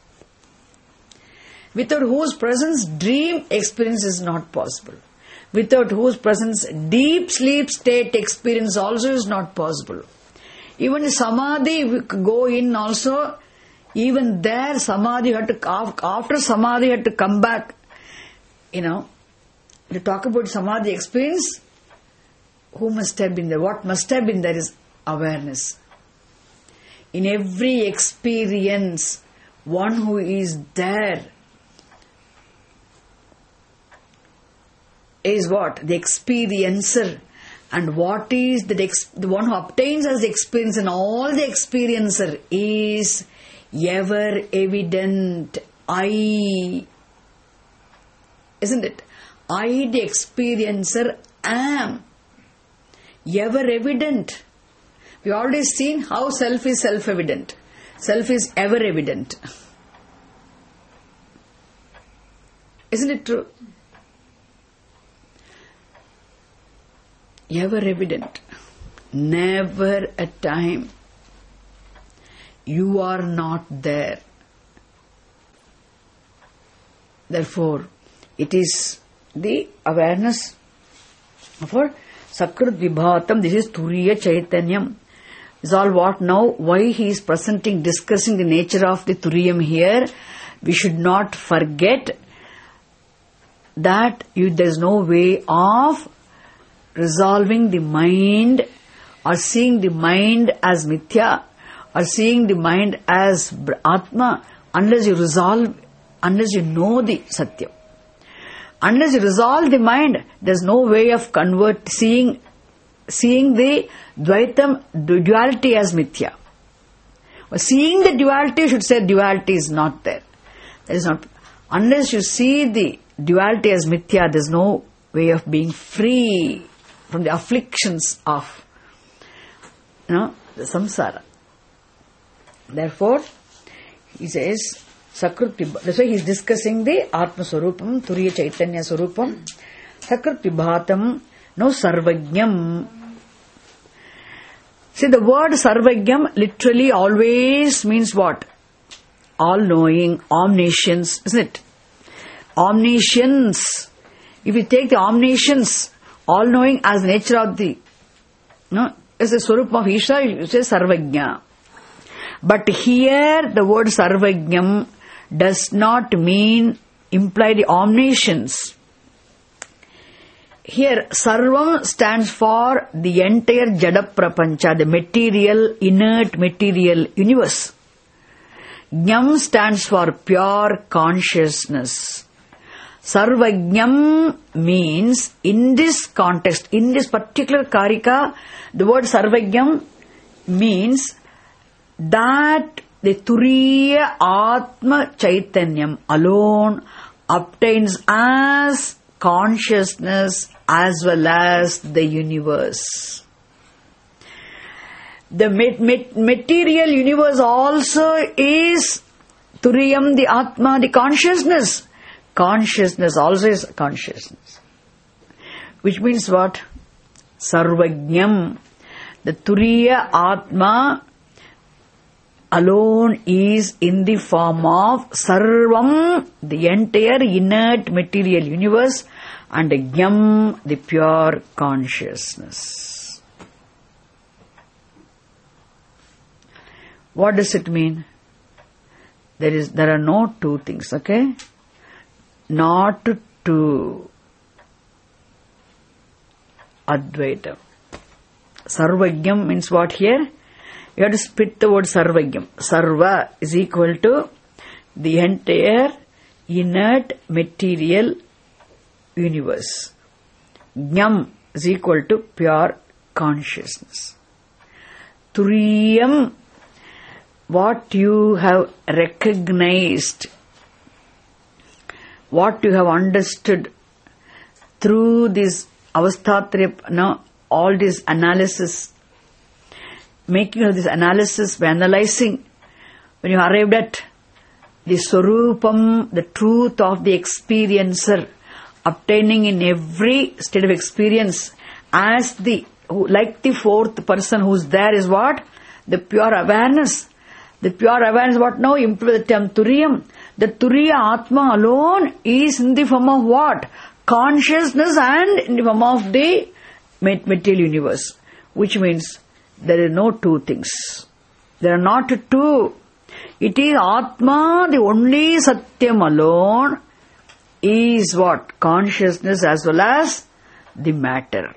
Without whose presence dream experience is not possible. Without whose presence deep sleep state experience also is not possible. Even Samadhi, we go in also, even there Samadhi after Samadhi had to come back, to talk about Samadhi experience. Who must have been there? What must have been there is awareness. In every experience, one who is there, is what? The experiencer. And what is the one who obtains as the experience, and all the experiencer is ever evident I. Isn't it? I, the experiencer, am ever evident. We already seen how self is self-evident. Self is ever evident. Isn't it true? Ever evident. Never a time you are not there. Therefore, it is the awareness of our Sakrit Vibhatam. This is Turiya Chaitanyam. Is all what now? Why he is presenting, discussing the nature of the Turiyam here. We should not forget that there is no way of resolving the mind or seeing the mind as mithya or seeing the mind as Atma unless you resolve, unless you know the Satyam. Unless you resolve the mind, there is no way of seeing the Dvaitam, the duality as mithya. But seeing the duality, you should say duality is not there. There is not. Unless you see the duality as mithya, there is no way of being free from the afflictions of the samsara. Therefore, he says, Sakrit, that's why he is discussing the Atma Swarupam, Turiya Chaitanya Swarupam. Sakrit Vibhatam, no Sarvajnam. See, the word Sarvajnam literally always means what? All-knowing, omniscience, isn't it? Omniscience. If you take the omniscience, all-knowing as the nature of the, is the Swarup of Isha, you say Sarvajna. But here, the word Sarvajnam does not imply the omniscience. Here, Sarvam stands for the entire Jada Prapancha, the material, inert material universe. Jnam stands for pure consciousness. Sarvajnam means, in this context, in this particular karika, the word Sarvajnam means that the Turiya Atma Chaitanyam alone obtains as consciousness as well as the universe. The material universe also is Turiyam, the Atma, the consciousness. Consciousness also is consciousness. Which means what? Sarvajnam. The Turiya Atma alone is in the form of Sarvam, the entire inert material universe, and Jnam, the pure consciousness. What does it mean? There are no two things, okay? Not two. Advaita. Sarvajnam means what here? You have to split the word Sarvajnam. Sarva is equal to the entire inert material universe. Jnam is equal to pure consciousness. Turiyam, what you have recognized, what you have understood through this avasthatraya, all this analysis, making of this analysis, by analyzing, when you arrived at the Swarupam, the truth of the experiencer, obtaining in every state of experience as like the fourth person who is there is what? The pure awareness. The pure awareness, what now? Improve the term Turiyam. The Turiya Atma alone is in the form of what? Consciousness and in the form of the material universe. Which means there are no two things. There are not two. It is Atma, the only Satyam alone, is what? Consciousness as well as the matter.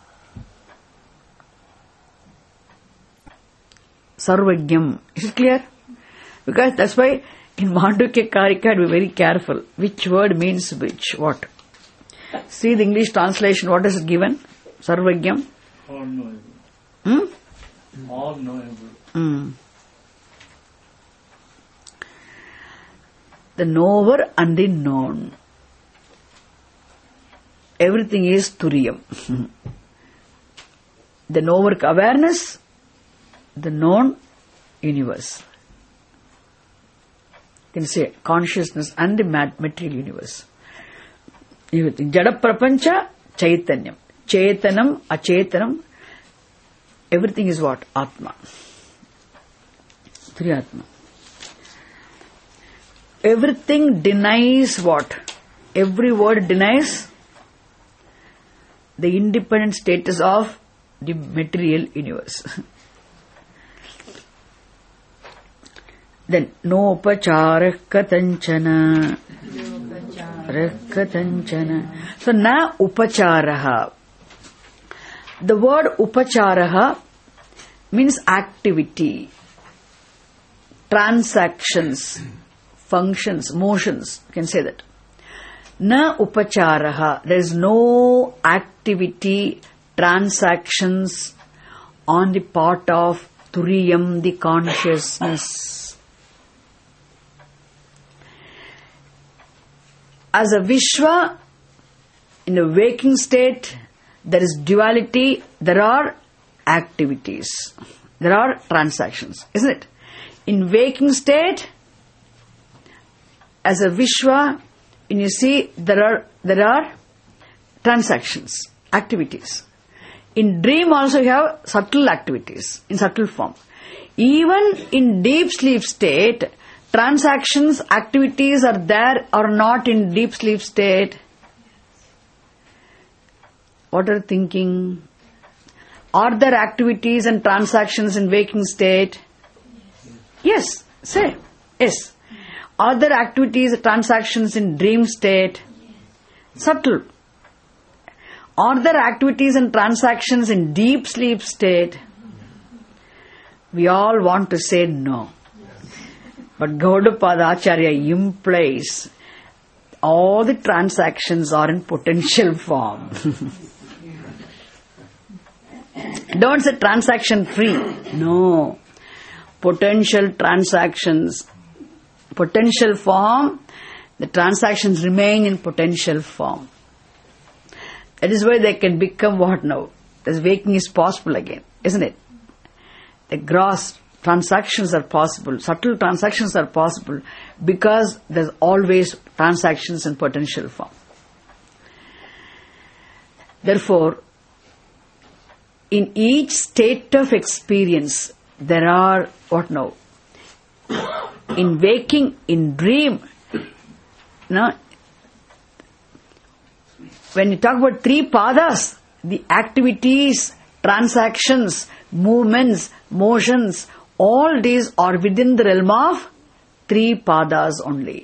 Sarvajnam. Is it clear? Because that's why in Mandukya Karika, be very careful. Which word means which? What? See the English translation. What is it given? Sarvagyam. All knowable. All knowable. The knower and the known. Everything is Turiyam. The knower awareness, the known universe. You can say consciousness and the material universe. Jada prapancha, chaitanyam. Chetanam, achetanam. Everything is what? Atma. Triyatma. Everything denies what? Every word denies the independent status of the material universe. Then, no upachara katanchana. So, na upacharaha. The word upacharaha means activity, transactions, functions, motions. You can say that. Na upacharaha. There is no activity, transactions on the part of Turiyam, the consciousness. As a Vishwa, in a waking state, there is duality, there are activities, there are transactions, isn't it? In waking state, as a Vishwa, when you see there are transactions, activities. In dream also you have subtle activities, in subtle form. Even in deep sleep state, transactions, activities are there or not in deep sleep state. What are you thinking? Are there activities and transactions in waking state? Yes. Say. Yes. Are there activities, transactions in dream state? Subtle. Are there activities and transactions in deep sleep state? We all want to say no. But Gaudapada Acharya implies all the transactions are in potential form. Don't say transaction free. No. Potential transactions. Potential form. The transactions remain in potential form. That is why they can become what now? This waking is possible again, isn't it? The gross transactions are possible, subtle transactions are possible because there's always transactions in potential form. Therefore, in each state of experience, there are what now? In waking, in dream, no? When you talk about three padas, the activities, transactions, movements, motions, all these are within the realm of three padas only.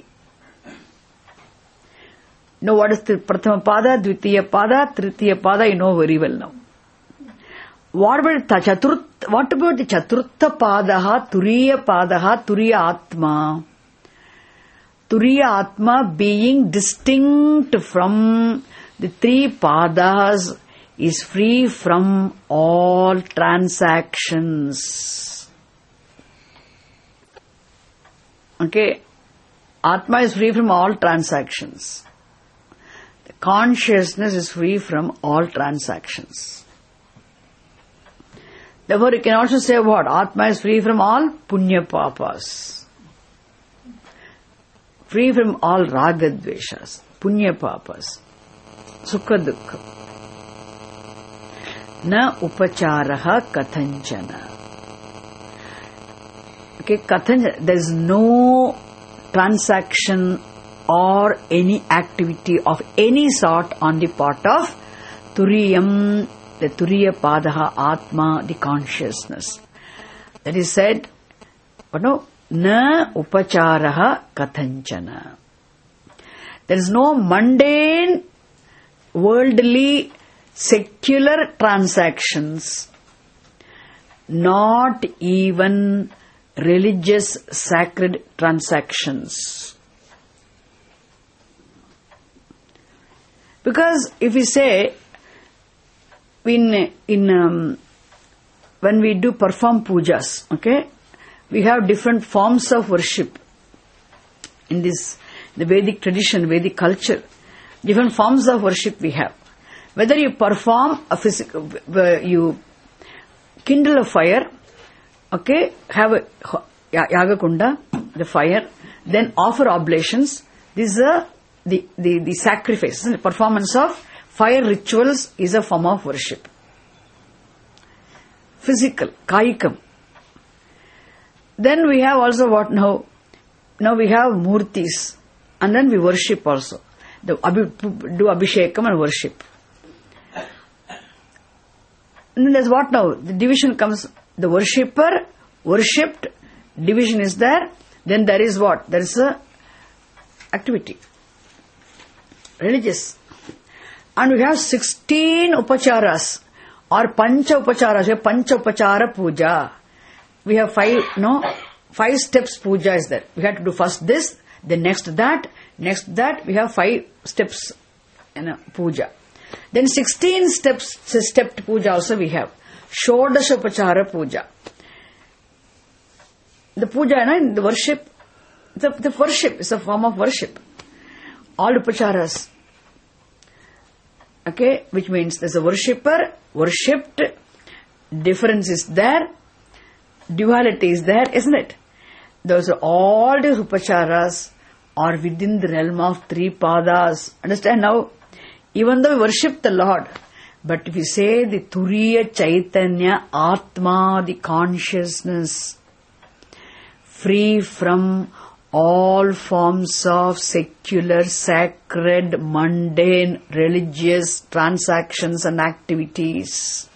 You know what is the Prathama pada, Dvitiya pada, Tritiya pada, you know very well now. What about the Chaturtha padaha, Turiya padaha, Turiya Atma? Turiya Atma being distinct from the three padas is free from all transactions. Okay? Atma is free from all transactions. The consciousness is free from all transactions. Therefore, you can also say what? Atma is free from all punya papas. Free from all ragadveshas, punya papas, sukha dukkha. Na upacharaha kathanchana. Okay, kathanchana, there is no transaction or any activity of any sort on the part of Turiyam, the Turiya Padaha Atma, the consciousness. That is said, but no, na upacharaha kathanchana. There is no mundane, worldly, secular transactions, not even religious sacred transactions. Because if we say, when we do perform pujas, okay, we have different forms of worship in this, the Vedic tradition, Vedic culture. Different forms of worship we have. Whether you perform a physical, you kindle a fire, okay, have a yaga kunda, the fire, then offer oblations. This is the sacrifice, the performance of fire rituals is a form of worship. Physical, kayikam. Then we have also what now? Now we have murtis, and then we worship also. Do abhishekam and worship. And then there's what now? The division comes, the worshipper, worshipped, division is there. Then there is what? There is a activity. Religious. And we have 16 upacharas or pancha upacharas. We have pancha upachara puja. We have 5 steps puja is there. We have to do first this, then next that. We have 5 steps in a puja. Then 16 stepped puja also we have. Shodasha upachara puja. The puja, the worship, the worship is a form of worship. All upacharas. Okay, which means there's a worshipper, worshipped, difference is there, duality is there, isn't it? Those are all these upacharas are within the realm of 3 padas. Understand now? Even though we worship the Lord, but if we say the Turiya Chaitanya Atma, the consciousness, free from all forms of secular, sacred, mundane, religious transactions and activities.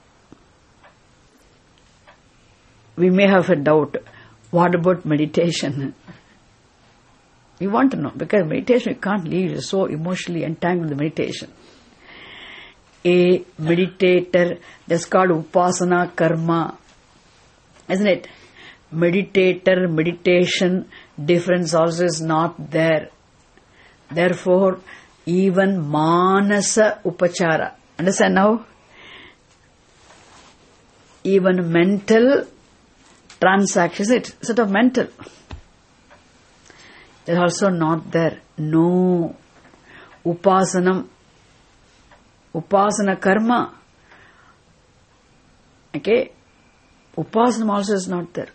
We may have a doubt. What about meditation? We want to know, because meditation you can't leave. You're so emotionally entangled with meditation. A meditator, that's called upasana karma, isn't it? Meditator, meditation, difference also is not there. Therefore, even manasa upachara. Understand now? Even mental transactions, it's sort of mental. They're also not there. No. Upasana karma. Okay? Upasana also is not there.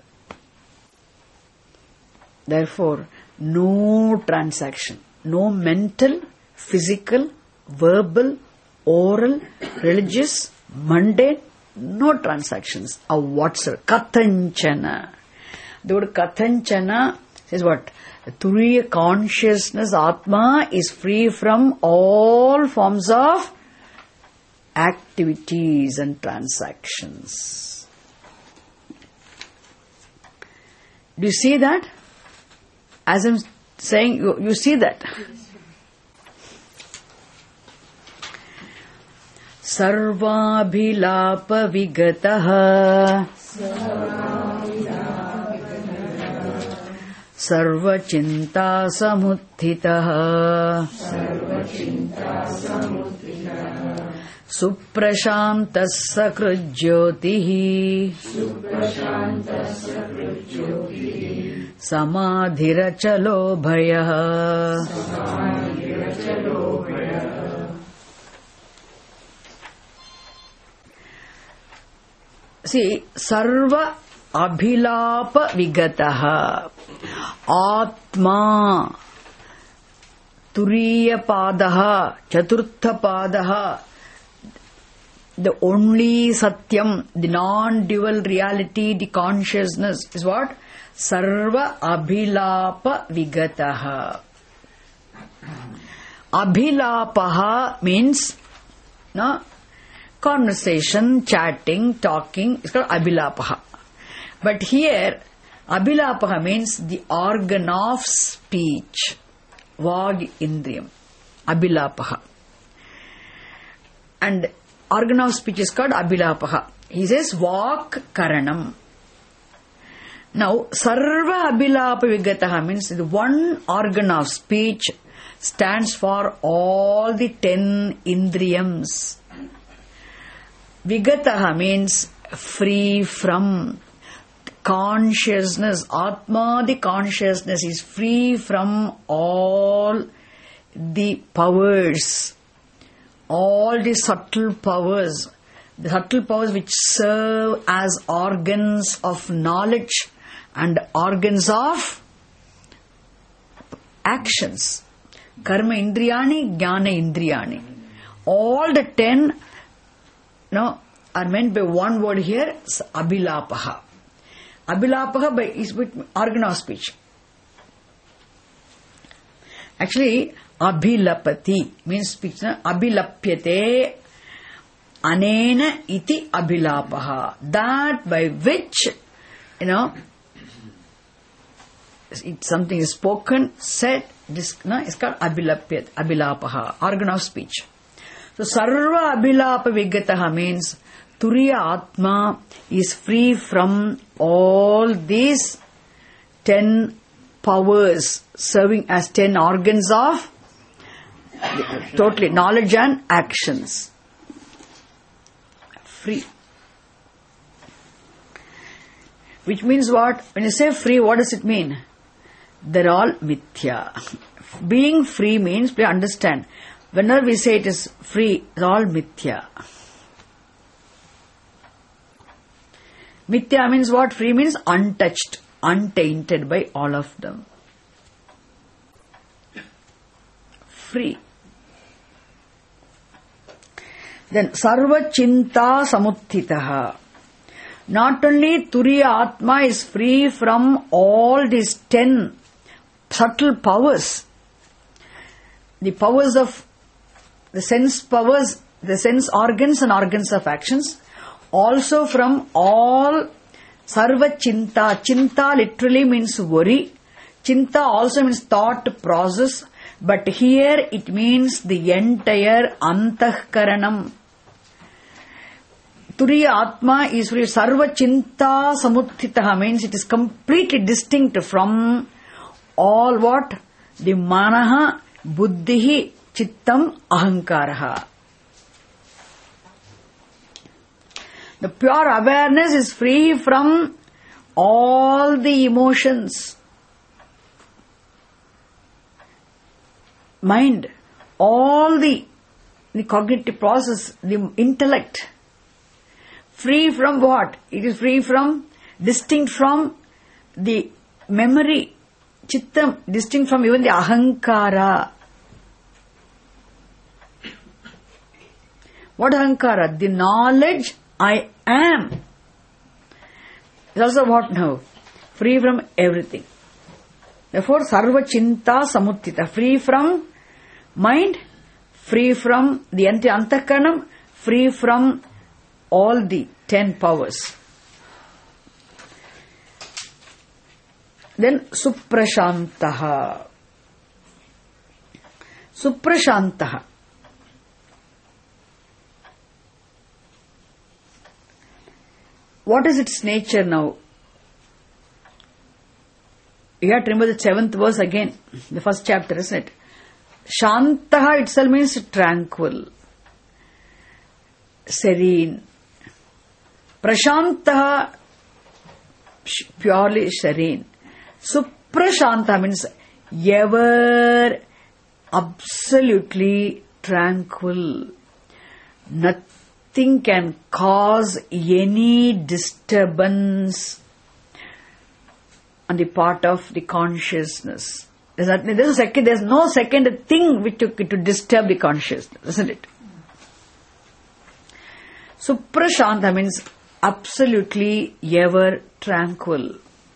Therefore, no transaction. No mental, physical, verbal, oral, religious, mundane, no transactions of whatsoever. Kathanchana. The word Kathanchana says what? The Turiya consciousness, Atma, is free from all forms of activities and transactions. Do you see that? As I'm saying, you see that? Sarvabhilapa vigataha Sarvachinta samuttitaha Suprashantas sakrujyotihi Samadhirachalo bhayaha. See, sarva abhilapa vigataha Atma Turiya padaha Chaturtha padaha. The only Satyam, the non-dual reality, the consciousness is what? Sarva abhilapa vigataha. Abhilapaha means conversation, chatting, talking. It's called abhilapaha. But here, abhilapaha means the organ of speech. Vag indriyam. Abhilapaha. And organ of speech is called abhilapaha. He says vak karanam. Now, sarva abhilapa vigataha means the one organ of speech stands for all the 10 indriyams. Vigataha means free from. Consciousness, Atma, the consciousness is free from all the powers, all the subtle powers which serve as organs of knowledge and organs of actions. Karma indriyani, jnana indriyani. All the 10 are meant by one word here, abhilapaha. Abhilapaha is with organ of speech. Actually, abhilapati means speech. Abhilapyate anena iti abhilapaha. That by which, something is spoken, said, it's called abhilapaha, organ of speech. So, sarva abhilapa vigataha means Turiya Atma is free from all these 10 powers serving as 10 organs of totally knowledge and actions. Free. Which means what? When you say free, what does it mean? They're all mithya. Being free means, please understand, whenever we say it is free, it's all mithya. Mithya means what? Free means untouched, untainted by all of them. Free. Then sarva chinta samuttitaha. Not only Turiya Atma is free from all these 10 subtle powers, the powers of the sense powers, the sense organs and organs of actions, also from all sarva chinta. Chinta literally means worry. Chinta also means thought process. But here it means the entire antahkaranam. Turiya Atma is free. Sarva chinta samuttitaha means it is completely distinct from all what? The manaha, buddhihi, chittam, ahankaraha. The pure awareness is free from all the emotions. Mind, all the cognitive process, the intellect. Free from what? It is free from, distinct from the memory, chittam, distinct from even the ahankara. What ahankara? The knowledge I am. It's also what now? Free from everything. Therefore, sarva chinta samuttita. Free from mind, free from the antahkaranam, free from all the 10 powers. Then suprashantaha. Suprashantaha. What is its nature now? You have to remember the 7th verse again, the first chapter, isn't it? Shantaha itself means tranquil, serene. Prashantaha, purely serene. Suprashantaha means ever absolutely tranquil. Nothing can cause any disturbance on the part of the consciousness. There's no second thing which took it to disturb the consciousness, isn't it? Suprashanta means absolutely ever tranquil.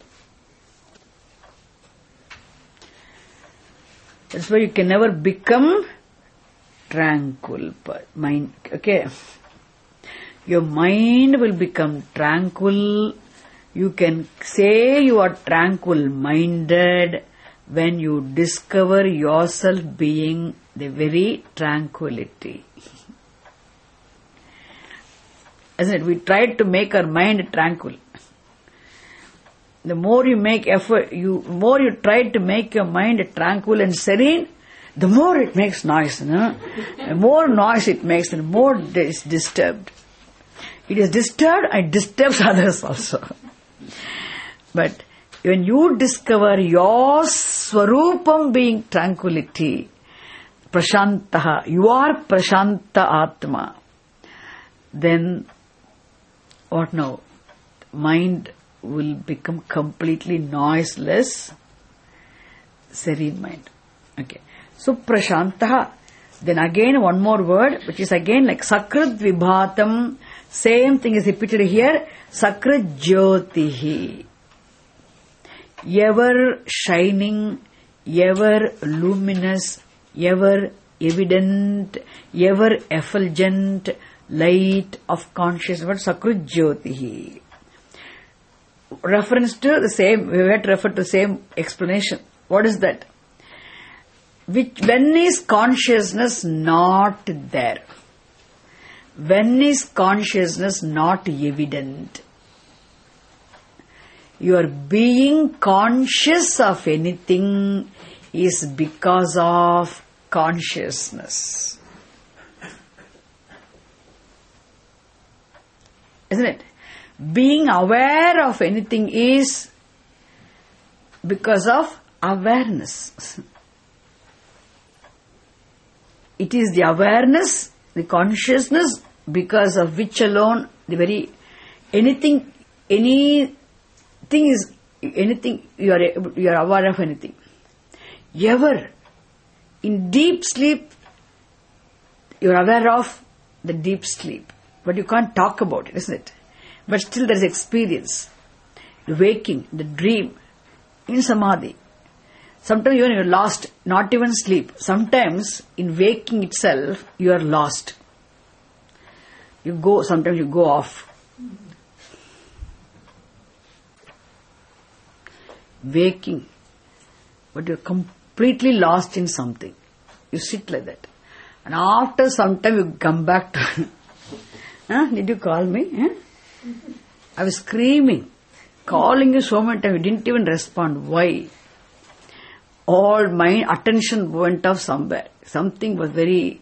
That's why you can never become tranquil. Mind, okay? Your mind will become tranquil. You can say you are tranquil-minded when you discover yourself being the very tranquility. Isn't it? We try to make our mind tranquil. The more you make effort, more you try to make your mind tranquil and serene, the more it makes noise, the more noise it makes, the more it is disturbed. It is disturbed and disturbs others also. But when you discover your Swarupam being tranquility, Prashantaha, you are Prashanta Atma, then what now? Mind will become completely noiseless, serene mind. Okay. So Prashantaha. Then again one more word, which is again like Sakrit Vibhatam. Same thing is repeated here. Sakrit Jyotihi. Ever shining, ever luminous, ever evident, ever effulgent light of consciousness. Sakrit Jyotihi. Reference to the same, we have to refer to the same explanation. What is that? When is consciousness not there? When is consciousness not evident? Your being conscious of anything is because of consciousness. Isn't it? Being aware of anything is because of awareness. It is the awareness, the consciousness, because of which alone anything you are aware of anything. Ever in deep sleep you are aware of the deep sleep, but you can't talk about it, isn't it? But still there is experience. The waking, the dream, in samadhi. Sometimes even you are lost, not even sleep. Sometimes in waking itself you are lost. Sometimes you go off. Waking, but you are completely lost in something. You sit like that. And after some time you come back to did you call me? I was screaming, calling you so many times, you didn't even respond. Why? All my attention went off somewhere. Something was very,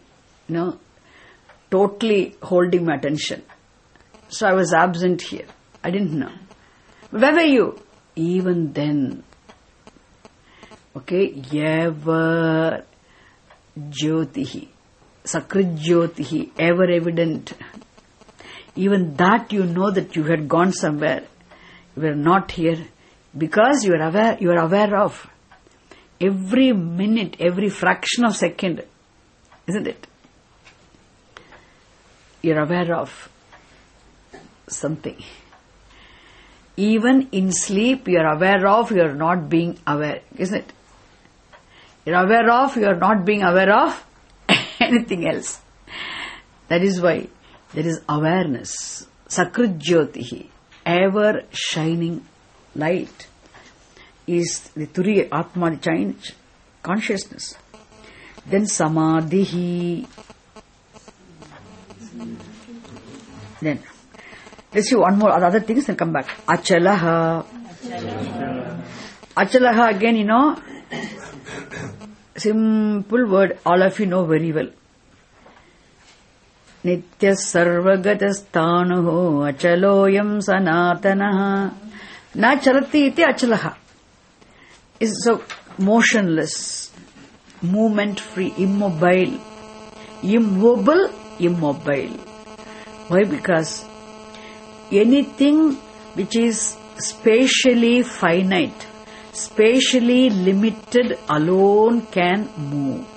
totally holding my attention. So I was absent here. I didn't know. Where were you? Even then. Okay, ever Jyotihi, Sakrit Jyotihi, ever evident. Even that you know that you had gone somewhere. You were not here because you are aware of every minute, every fraction of second, isn't it? You are aware of something. Even in sleep you are aware of you are not being aware, isn't it? You are aware of you are not being aware of anything else. That is why there is awareness. Sakrit Jyotihi, ever shining light, is the Turiya Atma, the change, consciousness. Then Samadhihi. Then let's see one more other things and come back. Achalaha. Achalaha again, simple word, all of you know very well. Nitya sarvagatasthānuho achaloyam sanatanaha. Na chalati iti achalaha. Is so motionless, movement free, immobile. Immovable, immobile. Why? Because anything which is spatially finite, spatially limited alone can move.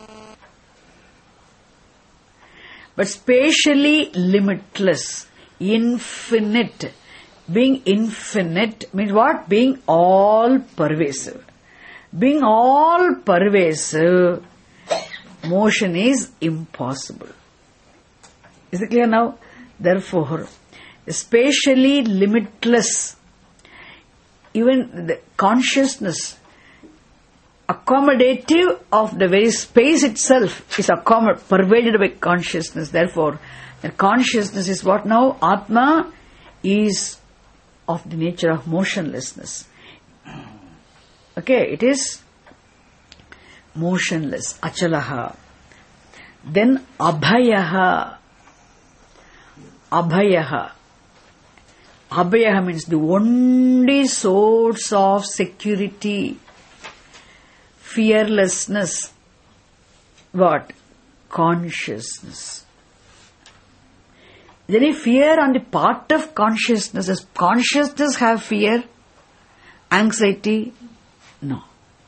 But spatially limitless, infinite. Being infinite means what? Being all pervasive. Being all pervasive, motion is impossible. Is it clear now? Therefore, spatially limitless, even the consciousness, accommodative of the very space itself is pervaded by consciousness. Therefore, the consciousness is what now? Atma is of the nature of motionlessness. Okay, it is motionless, achalaha. Then abhayaha. Abhayaha. Abhayaha means the only source of security, fearlessness. What? Consciousness. Is there any fear on the part of consciousness? Does consciousness have fear? Anxiety? No.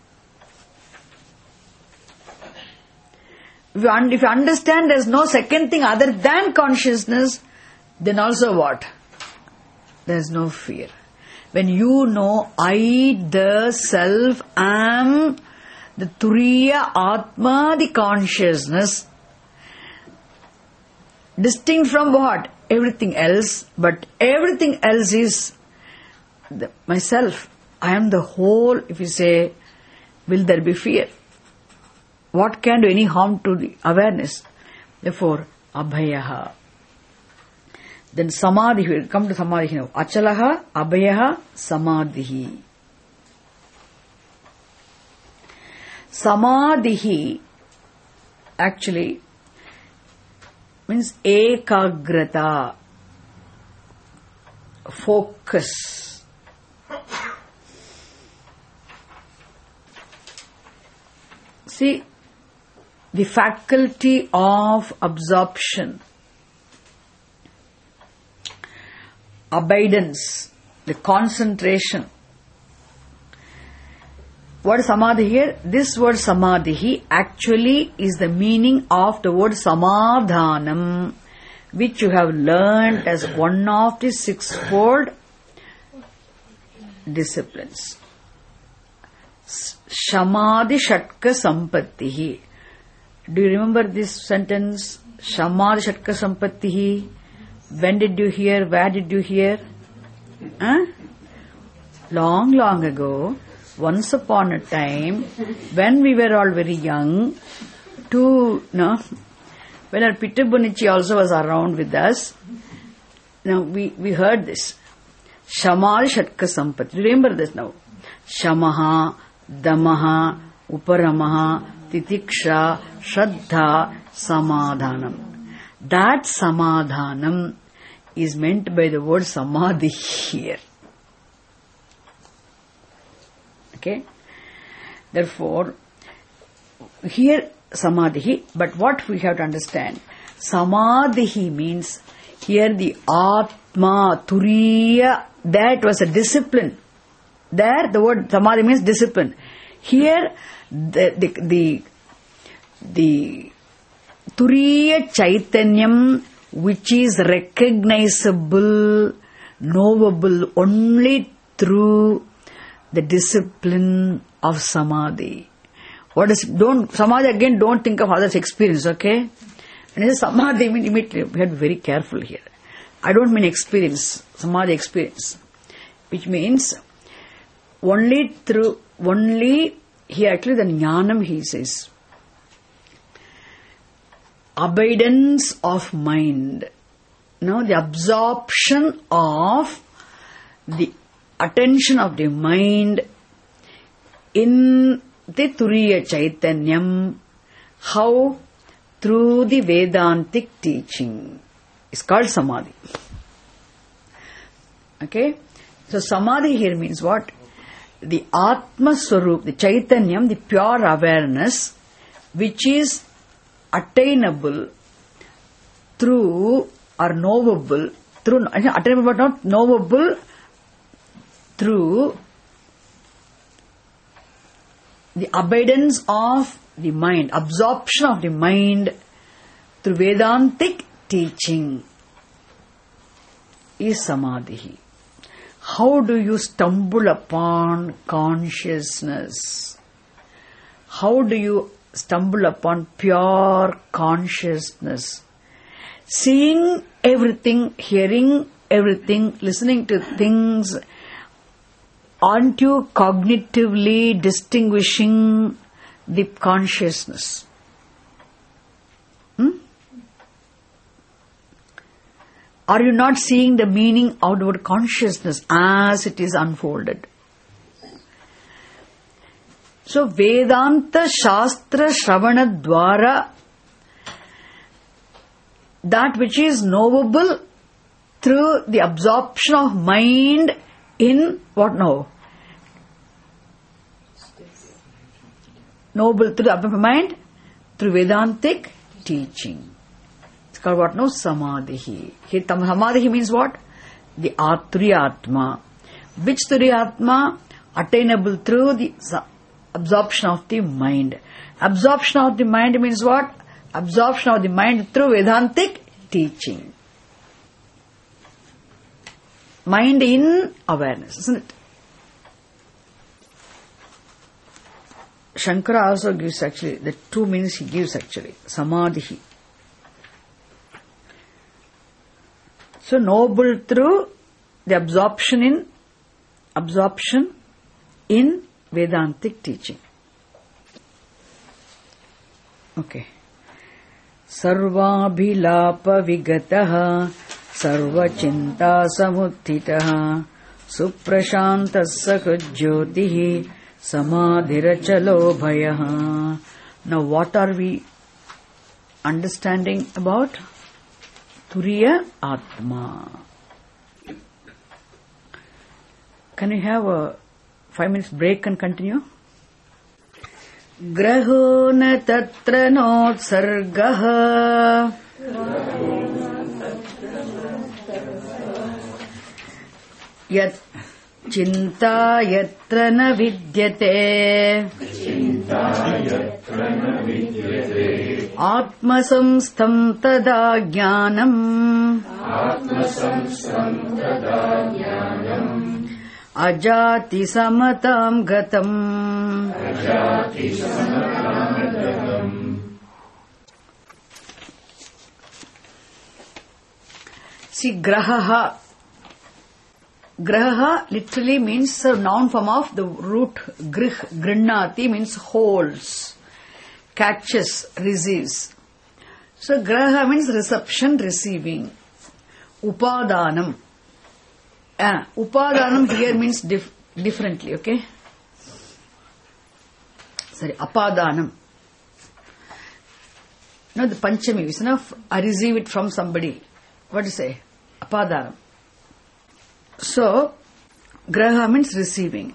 If you understand there is no second thing other than consciousness, then also what? There is no fear. When you know, I, the self, am the Turiya Atma, the consciousness, distinct from what? Everything else, but everything else is myself. I am the whole. If you say, will there be fear? What can do any harm to the awareness? Therefore, abhayaha. Then samadhi, we will come to samadhi now. Achalaha, abhayaha, samadhi. Samadhi actually means ekagrata, focus. See, the faculty of absorption, abidance, the concentration. What is samadhi here? This word samadhi actually is the meaning of the word samadhanam, which you have learned as one of the sixfold disciplines. Shamadhi shatka sampattihi. Do you remember this sentence? Shamadhi shatka sampattihi. When did you hear? Where did you hear? Long, long ago, once upon a time, when we were all very young, when our Pittabunichi also was around with us, we heard this. Shamadhi shatka sampatti. Remember this now. Shamaha, Damaha, Uparamaha, Titiksha, Shraddha, Samadhanam. That Samadhanam is meant by the word Samadhi here. Okay? Therefore, here Samadhi, but what we have to understand, Samadhi means here the Atma, Turiya, that was a discipline. There, the word Samadhi means discipline. Here, the Turiya Chaitanyam, which is recognizable, knowable only through the discipline of Samadhi. Samadhi again, don't think of others' experience, okay? When it is Samadhi, immediately, we have to be very careful here. I don't mean experience, Samadhi experience, which means only here actually the jnanam he says. Abidance of mind. The absorption of the attention of the mind in the Turiya Chaitanyam. How? Through the Vedantic teaching. It's called Samadhi. Okay? So Samadhi here means what? The Atma Swarup, the Chaitanyam, the pure awareness, which is attainable through or knowable through, attainable but not knowable through the abidance of the mind, absorption of the mind through Vedantic teaching is Samadhi. How do you stumble upon consciousness? How do you stumble upon pure consciousness? Seeing everything, hearing everything, listening to things, aren't you cognitively distinguishing the consciousness? Are you not seeing the meaning of the word consciousness as it is unfolded? So, Vedanta Shastra Shravana Dwara, that which is knowable through the absorption of mind in what now? Knowable through the absorption of mind through Vedantic teaching. It's called what now? Samadhi. Here, Samadhi means what? The Atriyatma. Which Atriyatma? Attainable through the absorption of the mind. Absorption of the mind means what? Absorption of the mind through Vedantic teaching. Mind in awareness, isn't it? Shankara also gives actually, the two meanings he gives actually. Samadhi. So noble through the absorption in Vedantic teaching. Okay. Sarvabhilapa vigataha sarvachinta samuttitaha suprashantasya kujyotihi samadhirachalo bhayaha. Now what are we understanding about? Turiya Atma. Can we have a 5 minutes break and continue? Graho na tatra notsargaha yat chinta yatra na vidyate atma samstham tada jnanam ajati samatam gatam. See, grahaha. Grahaha literally means a noun form of the root grih. Grinnati means holds, catches, receives. So graha means reception, receiving. Upadanam. Upadanam here means differently, okay? Sorry, apadanam. No, the Panchami is enough. I receive it from somebody. What do you say? Apadanam. So, graha means receiving.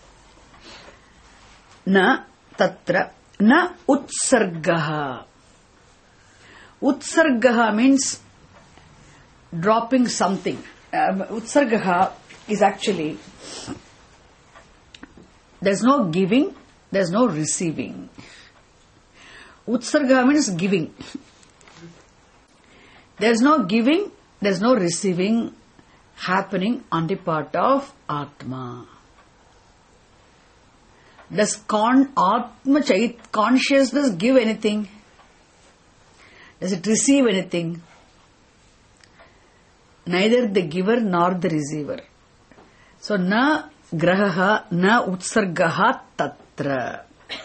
Na tatra. Na utsargaha. Utsargaha means dropping something. Utsargaha is actually, there's no giving, there's no receiving. Utsargaha means giving. There's no giving, there's no receiving happening on the part of Atma. Does Atma consciousness give anything? Does it receive anything? Neither the giver nor the receiver. So, na grahaha, na utsargaha tatra.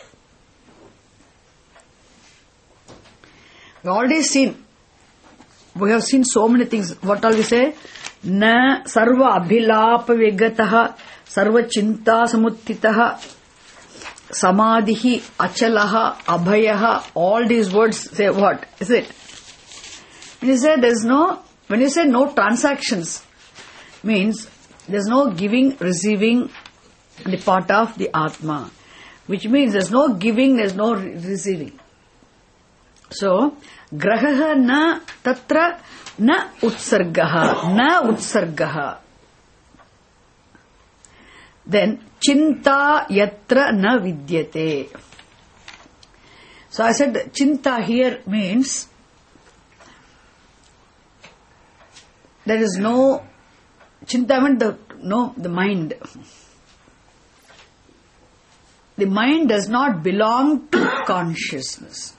We have seen so many things. What all we say? Na sarva abhilapa vigataha, sarva chinta samuttitaha, samadhihi, achalaha, abhayaha. All these words say what? Is it? When you say no transactions, means there's no giving, receiving on the part of the Atma. Which means there's no giving, there's no receiving. So, grahaha na tatra na utsargaha. Na utsargaha. Then, chinta yatra na vidyate. So I said chinta here means there is no chinta means the mind. The mind does not belong to consciousness.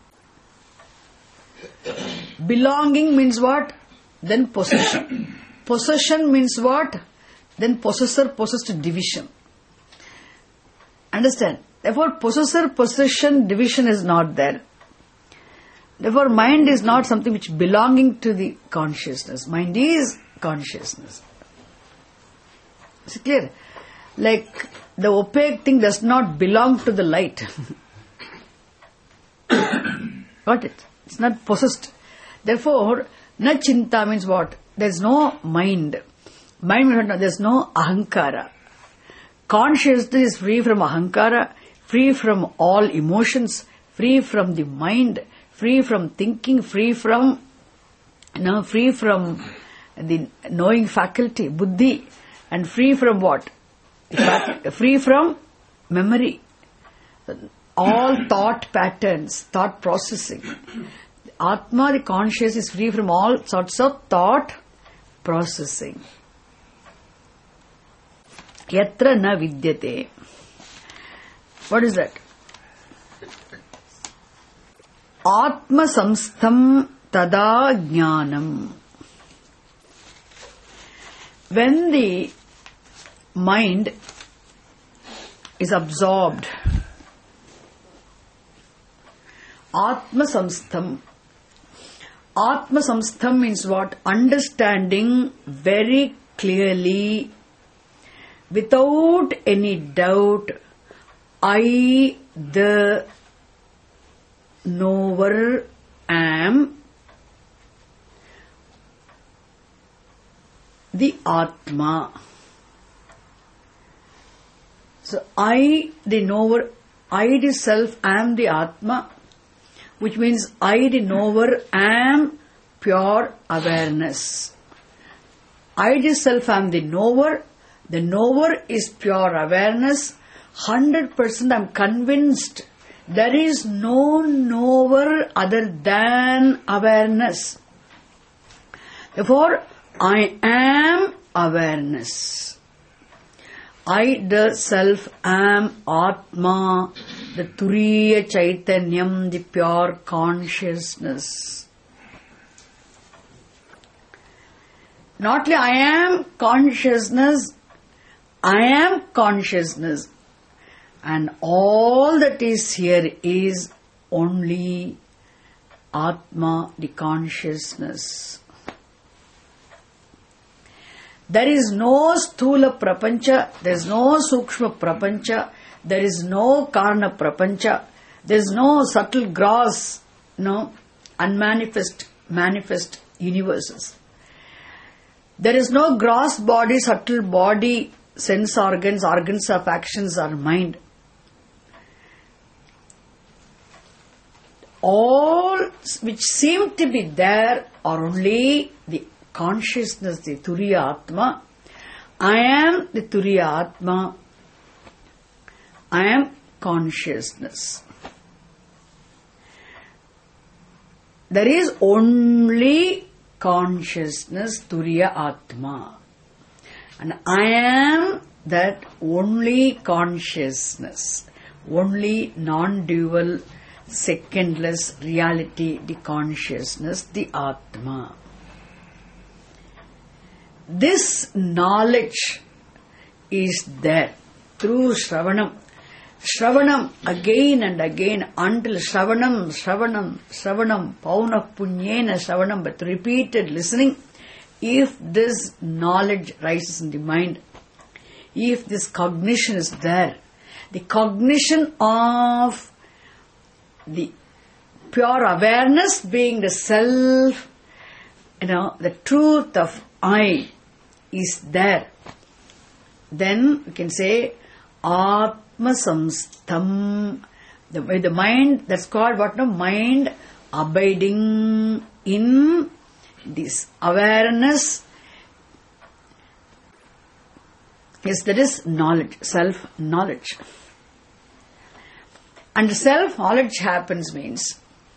Belonging means what? Then possession. Possession means what? Then possessor, possessed division. Understand? Therefore, possessor, possession, division is not there. Therefore, mind is not something which belonging to the consciousness. Mind is consciousness. Is it clear? like the opaque thing does not belong to the light. Got it? It's not possessed. Therefore, na chinta means what? There's no mind. Mind means what? There's no ahankara. Consciousness is free from ahankara, free from all emotions, free from the mind, free from thinking, free from the knowing faculty, buddhi, and free from what? Free from memory. All thought patterns, thought processing. Atma, the conscious, is free from all sorts of thought processing. Yatra na vidyate. What is that? Atma samstham tada jnanam. When the mind is absorbed, Atma samstham. Atma samstham means what? Understanding very clearly, without any doubt, I, the knower, am the Atma. So, I, the knower, I, the self, am the Atma, which means I, the knower, am pure awareness. I, the self, am the knower. The knower is pure awareness. 100% I am convinced there is no knower other than awareness. Therefore, I am awareness. I, the self, am Atma, the Turiya Chaitanyam, the pure consciousness. Not only I am consciousness, and all that is here is only Atma, the consciousness. There is no sthula prapancha, there is no sukshma prapancha, there is no karna prapancha, there is no subtle gross, unmanifest, manifest universes. There is no gross body, subtle body, sense organs, organs of actions or mind. All which seem to be there are only the consciousness, the Turiya Atma. I am the Turiya Atma. I am consciousness. There is only consciousness, Turiya Atma. And I am that only consciousness, only non-dual, secondless reality, the consciousness, the Atma. This knowledge is there through Shravanam. Shravanam again and again until Shravanam, Pauna Punyena Shravanam, but repeated listening. If this knowledge rises in the mind, if this cognition is there, the cognition of the pure awareness being the self, the truth of I is there, then we can say Atma Samstham. The mind, that's called what? Mind abiding in this awareness. Yes, that is knowledge, self-knowledge. And self-knowledge happens means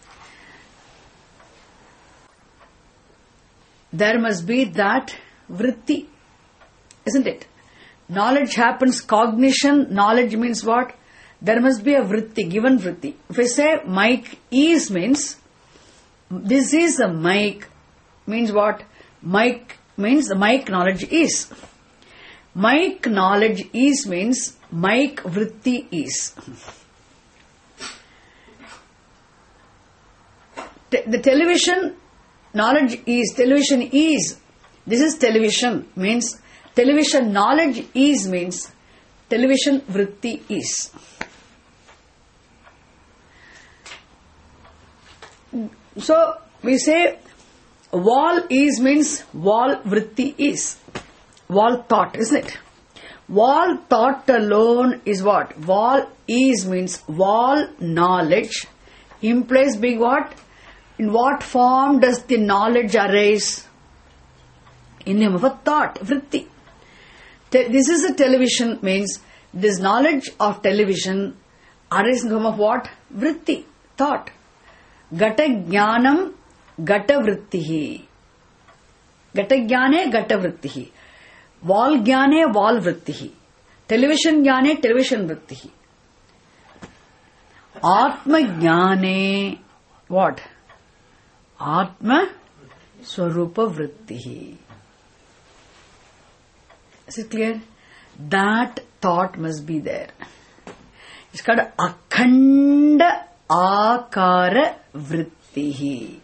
there must be that vritti, isn't it? Knowledge happens, cognition, knowledge means what? There must be a vritti, given vritti. If I say mic is means, this is a mic, means what? Mic means the mic knowledge is. Mic knowledge is means mic vritti is. The television knowledge is, television is. This is television, means television knowledge is means television vritti is. So we say wall is means wall vritti is. Wall thought, isn't it? Wall thought alone is what? Wall is means wall knowledge implies being what? In what form does the knowledge arise? In the form of a thought, vritti. This is a television means this knowledge of television arises in the form of what? Vritti, thought. Gata jnanam gata vrittihi. Gata jnane gata vrittihi. Wall jnane wall vrittihi. Television jnane television vrittihi. Atma jnane what? Atma swarupa vrittihi. Is it clear? That thought must be there. It's called akhanda akara vrittihi.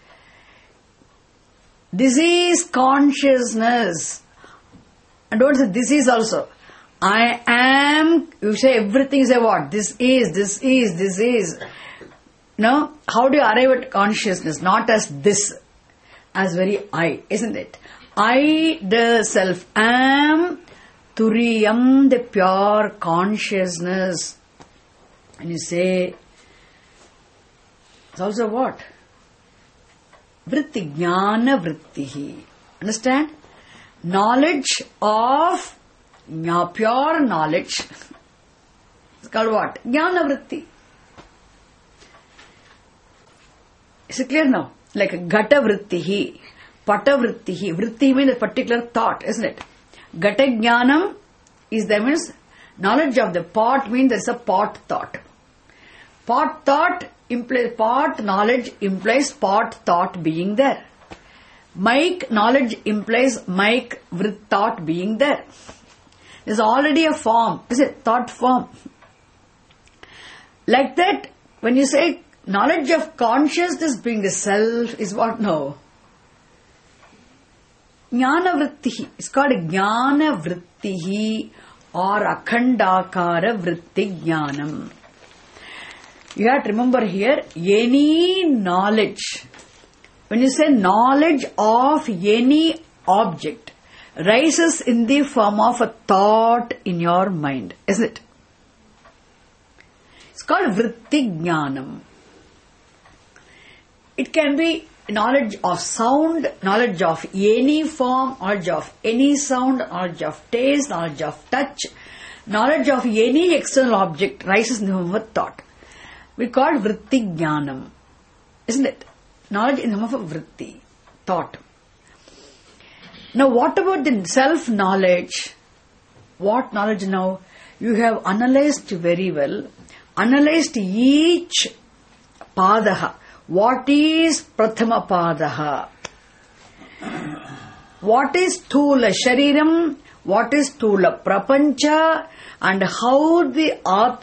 This is consciousness. And don't say this is also. I am, you say everything, you say what? This is. No? How do you arrive at consciousness? Not as this, as very I, isn't it? I, the self, am Turiyam, the pure consciousness. And you say, it's also what? Vritti, jnana vrittihi. Understand? Knowledge of pure knowledge. It's called what? Jnana vritti. Is it clear now? Like gata vrittihi, pata vrittihi. Vritti means a particular thought, isn't it? Gata jnanam is that means knowledge of the pot means there is a pot thought. Pot thought implies pot knowledge implies pot thought being there. Mic knowledge implies mic vrit thought being there. There is already a form, is it? Thought form. Like that, when you say knowledge of consciousness being the self is what now? Jnana vrittihi. It's called jnana vrittihi or akhandakara vritti jnanam. You have to remember here, any knowledge, when you say knowledge of any object, rises in the form of a thought in your mind, isn't it? It's called vritti jnanam. It can be knowledge of sound, knowledge of any form, knowledge of any sound, knowledge of taste, knowledge of touch, knowledge of any external object rises in the form of thought. We call it vritti jnanam, isn't it? Knowledge in the form of vritti, thought. Now what about the self-knowledge? What knowledge now? You have analyzed very well, analyzed each padaha. What is prathama padaha? What is thula shariram? What is thula prapancha? And how the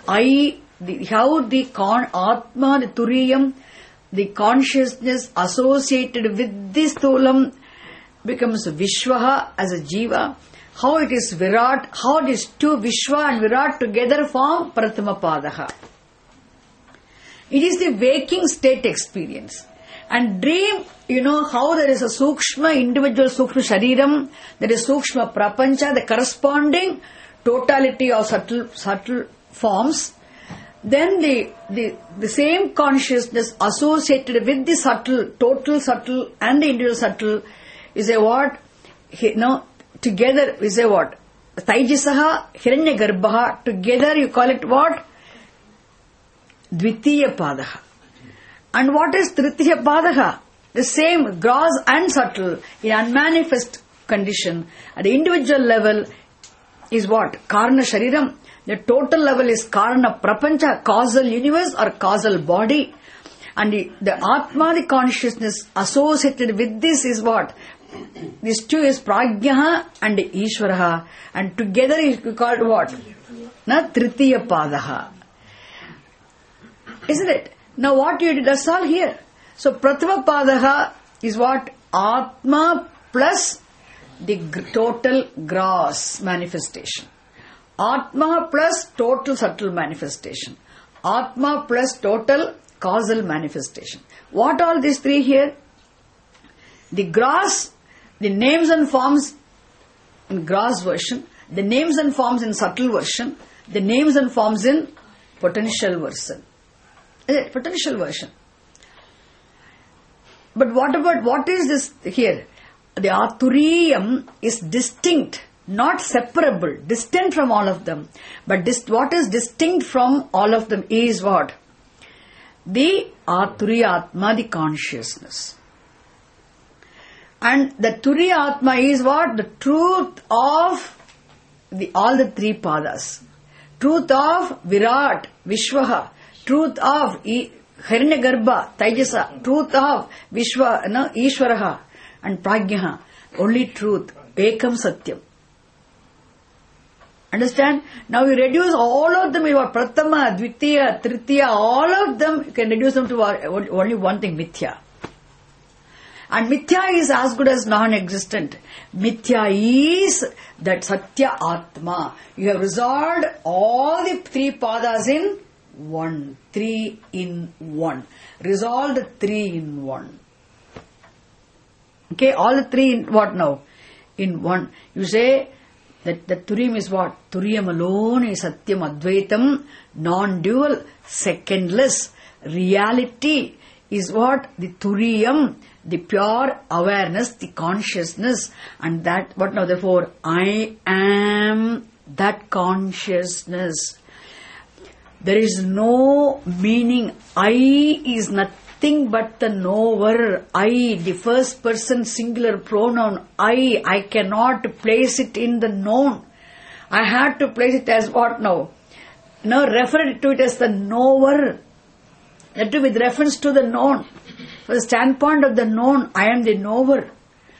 atma, the turiyam, the consciousness associated with this thulam becomes Vishwaha as a jiva. How it is Virat, how these two Vishwa and Virat together form Prathama Padaha. It is the waking state experience. And dream, you know how there is a Sukshma, individual Sukshma Shariram, there is Sukshma Prapancha, the corresponding totality of subtle forms. Then the same consciousness associated with the subtle, total subtle and the individual subtle is a what? Together is a what? Taijisaha, Hiranyagarbhaha, together you call it what? Dvitiya Padaha. And what is Tritiya Padaha? The same gross and subtle in unmanifest condition. At the individual level is what? Karna Shariram. The total level is Karna Prapancha, causal universe or causal body. And the Atma, the consciousness associated with this is what? These two is Prajnaha and Ishvaraha. And together is called what? Tritiya Padaha. Isn't it? Now what you did, that's all here. So Prathama Padaha is what? Atma plus the total gross manifestation. Atma plus total subtle manifestation. Atma plus total causal manifestation. What all these three here? The gross, the names and forms in gross version, the names and forms in subtle version, the names and forms in potential version. Potential version. But what is this here? The Aturiyam is distinct, not separable, distant from all of them. But what is distinct from all of them is what? The Aturiyatma, the consciousness. And the Turiyatma is what? The truth of all the three padas. Truth of Virat, Vishwaha. Truth of Hiranyagarbha, Taijasa. Truth of Ishwaraha and Pragyaha. Only truth. Ekam Satyam. Understand? Now you reduce all of them, your Pratama, Dvitiya, Tritiya, all of them, you can reduce them to only one thing, Mithya. And Mithya is as good as non-existent. Mithya is that Satya Atma. You have resolved all the three padas in one. 3 in 1. Resolved 3 in 1. Okay, all the 3 in what now? In 1. You say that the Turiyam is what? Turiyam alone is Satyam Advaitam, non-dual, secondless. Reality is what? The Turiyam, the pure awareness, the consciousness. And that, what now? Therefore, I am that consciousness. There is no meaning. I is nothing but the knower. I, the first person singular pronoun. I cannot place it in the known. I had to place it as what now? Now refer to it as the knower. That too with reference to the known. From the standpoint of the known, I am the knower.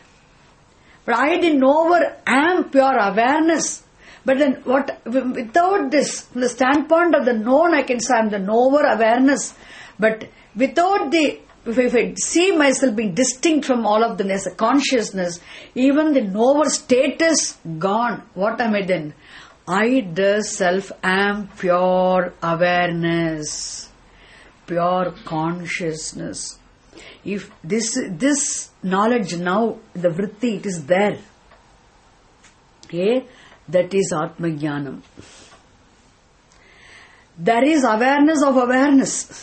But I, the knower, am pure awareness. But then without this, from the standpoint of the known, I can say I am the knower awareness. But without if I see myself being distinct from all of them as a consciousness, even the knower status gone. What am I then? I, the self, am pure awareness, pure consciousness. If this knowledge now, the vritti, it is there. Okay? That is Atma Jnanam. There is awareness of awareness.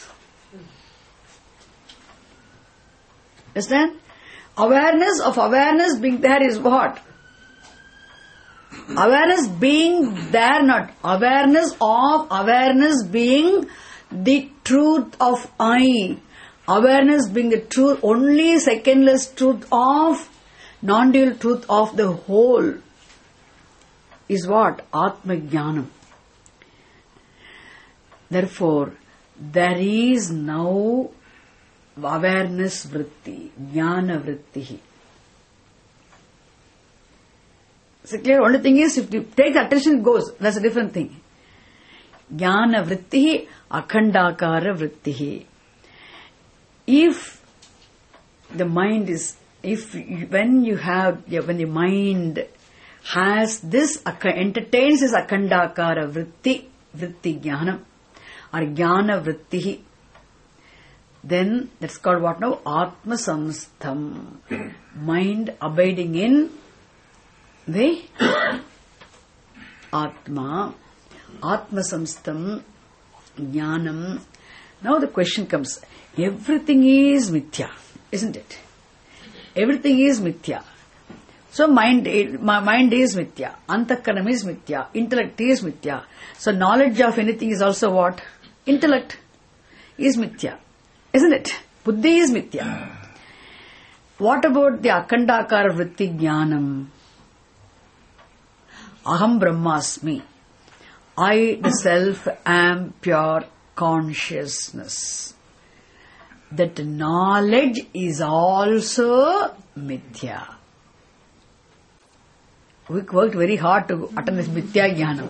Understand? Awareness of awareness being there is what? Awareness being there, not awareness of awareness being the truth of I. Awareness being the truth, only secondless truth of, non-dual truth of the whole. Is what? Atma Jnanam. Therefore, there is now awareness vritti, jnana vritti. So clear, only thing is, if you take the attention, it goes. That's a different thing. Jnana vritti, akhandakara vritti. If the mind is, when the mind has this, entertains this akhandakara vritti jnanam, or jnana vritti, then that's called what now? Atma samstham. Mind abiding in the Atma. Atma samstham jnanam. Now the question comes, everything is mithya, isn't it? Everything is mithya. So mind is mithya, antakaranam is mithya, intellect is mithya. So knowledge of anything is also what? Intellect is mithya, isn't it? Buddhi is mithya. What about the akhandakara vritti jnanam? Aham brahmasmi. I, the self, am pure consciousness. That knowledge is also mithya. We worked very hard to attain this mithya jnanam.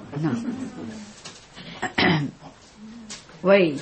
No. Why?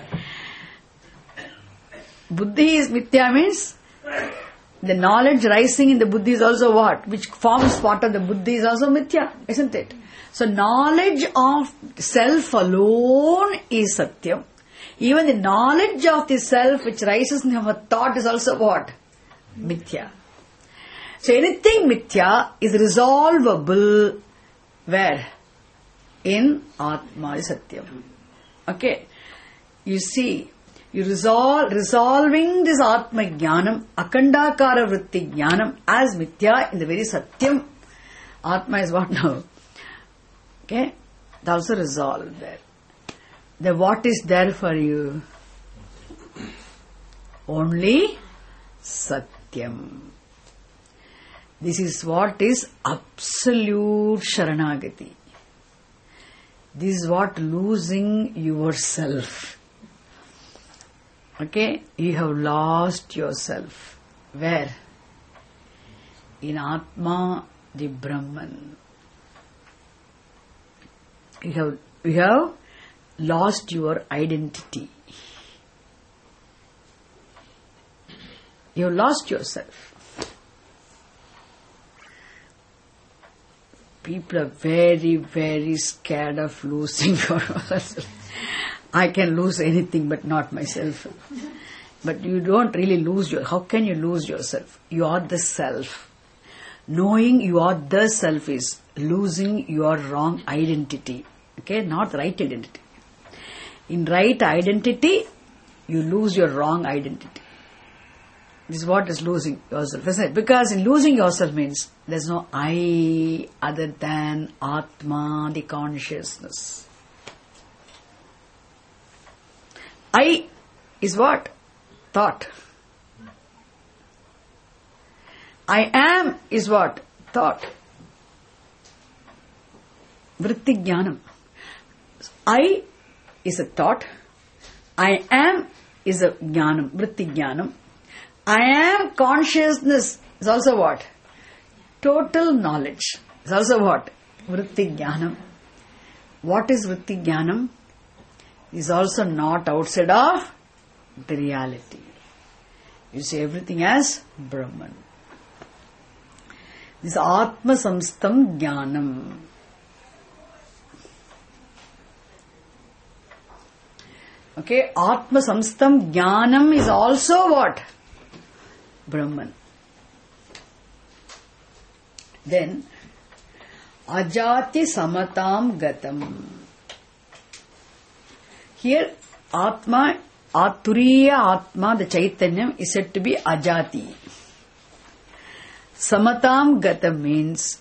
Buddhi is mithya means the knowledge rising in the buddhi is also what? Which forms part of the buddhi is also mithya, isn't it? So knowledge of self alone is Satyam. Even the knowledge of the self which rises in our thought is also what? Mithya. So anything Mithya is resolvable where? In Atma is Satyam. Okay. You see, you resolving this Atma Jnanam, Akandakara Vritti Jnanam as Mithya in the very Satyam. Atma is what now? Okay. It's also resolved there. Then what is there for you? Only Satyam. This is what is absolute Sharanagati. This is what losing yourself. Okay? You have lost yourself. Where? In Atma, the Brahman. You have lost your identity. You have lost yourself. People are very, very scared of losing yourself. I can lose anything but not myself. But you don't really lose how can you lose yourself? You are the self. Knowing you are the self is losing your wrong identity. Okay, not the right identity. In right identity, you lose your wrong identity. This is what is losing yourself, isn't it? Because in losing yourself means there's no I other than Atma, the consciousness. I is what? Thought. I am is what? Thought. Vritti Jnanam. I is a thought. I am is a Jnanam, Vritti Jnanam. I am consciousness is also what? Total knowledge. Is also what? Vritti Jnanam. What is Vritti Jnanam? Is also not outside of the reality. You see everything as Brahman. This Atma Samstam Jnanam. Okay, Atma Samstam Jnanam is also what? Brahman. Then, Ajati Samatam Gatam. Here, Atma, Turiya Atma, the Chaitanyam, is said to be Ajati. Samatam Gatam means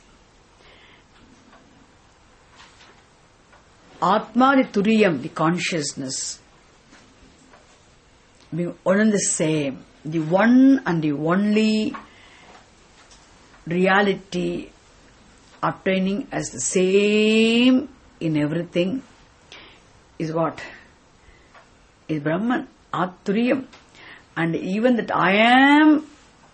Atma, the Turiyam, the consciousness, being one and the same, the one and the only reality obtaining as the same in everything is what? Is Brahman, Aturiyam. And even that I am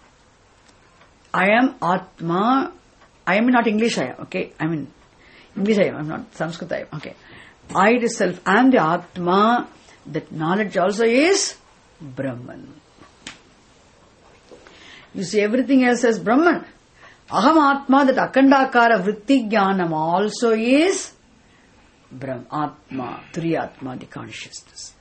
Atma, I am not English I am, okay? I mean, English I am not Sanskrit I am, okay? I itself am the Atma, that knowledge also is Brahman. You see everything else as Brahman. Aham Atma, that Akandakara Vritti Jnanam also is Brahman, Atma, Turiyatma, the consciousness.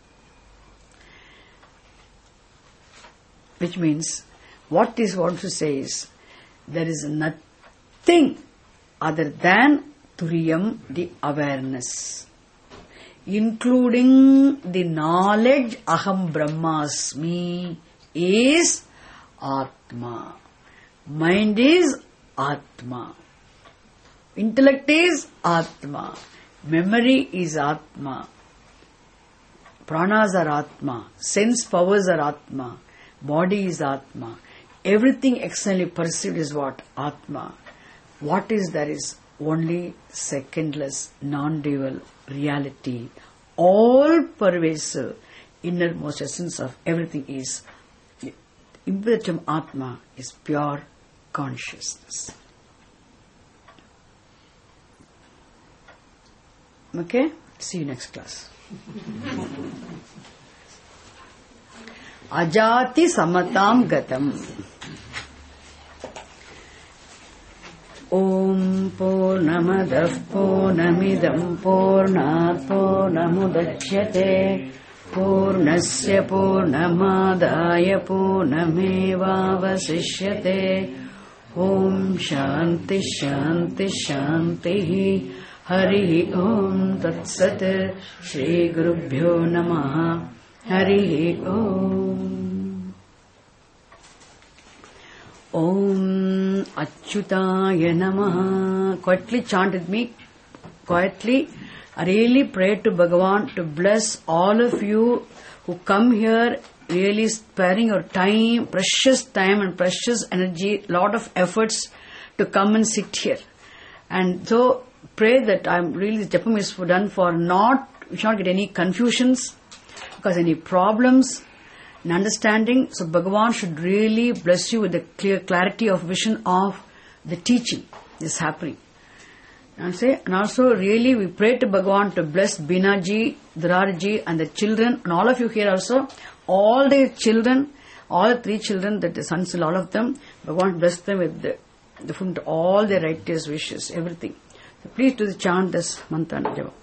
Which means, what this wants to say is, there is nothing other than Turiyam, the awareness, including the knowledge Aham Brahmasmi is Atma. Mind is Atma. Intellect is Atma. Memory is Atma. Pranas are Atma. Sense powers are Atma. Body is Atma. Everything externally perceived is what? Atma. What is there is only secondless, non-dual reality. All pervasive, innermost essence of everything is Imperatum Atma is pure consciousness. Okay? See you next class. Ajati Samatam Gatam. Om Purnamada पूर्णमदः पूर्णमिदम् पूर्णात् पूर्णमुदच्यते पूर्णस्य पूर्णमादाय पूर्णमेवावशिष्यते ॐ शान्ति शान्ति शान्तिः हरिः ॐ तत्सत् श्रीगुरुभ्यो नमः हरिः ॐ ॐ अच्युताय नमः. Quietly chant with me. Quietly. I really pray to Bhagavan to bless all of you who come here really sparing your time, precious time and precious energy, lot of efforts to come and sit here. And so pray that I'm really, the Japam is done for we should not get any confusions, because any problems in understanding. So Bhagavan should really bless you with the clear clarity of vision of the teaching is happening. And also really we pray to Bhagavan to bless Binaji, Durarji and the children and all of you here also. All the children, all 3 children, that the sons, all of them, Bhagavan bless them with the food, all their righteous wishes, everything. So please do the chant this mantra and japa.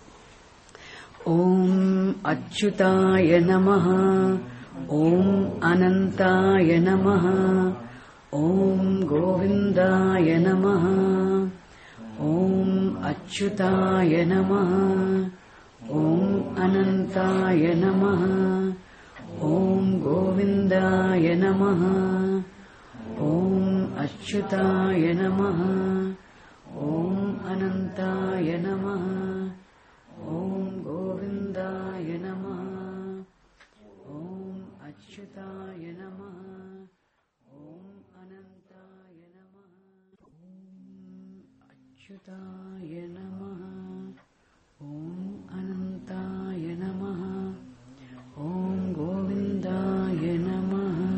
Om Achyutaya Namaha. Om Anantaya Namaha. Om Govindaya Namaha. Om Achyutaya Namaha. Om Anantaya Namaha. Om Govindaya Namaha. Om Achyutaya Namaha. Om Anantaya Namaha. Om Govindaya Namaha. Om Achyutaya Namaha. Om Anantaya Namaha. Om Achyutaya Namaha. Om Anantaya Namaha. Om Govindaya Namaha.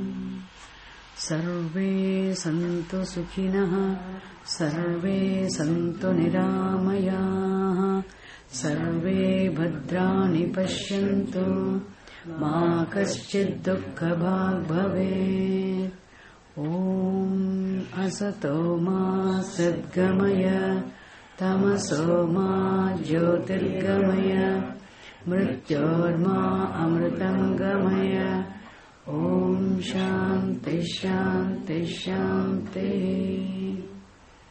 Sarve Santu Sukhinah. Sarve Santu Niramayaः. Sarve Bhadrani Pashyantu. Ma Kaschid Dukkha Bhag Bhavet. Om Asato Ma Sadgamaya. Tamaso Ma Jyotirgamaya. Mrityorma Amritam Gamaya. Om Shanti Shanti Shanti.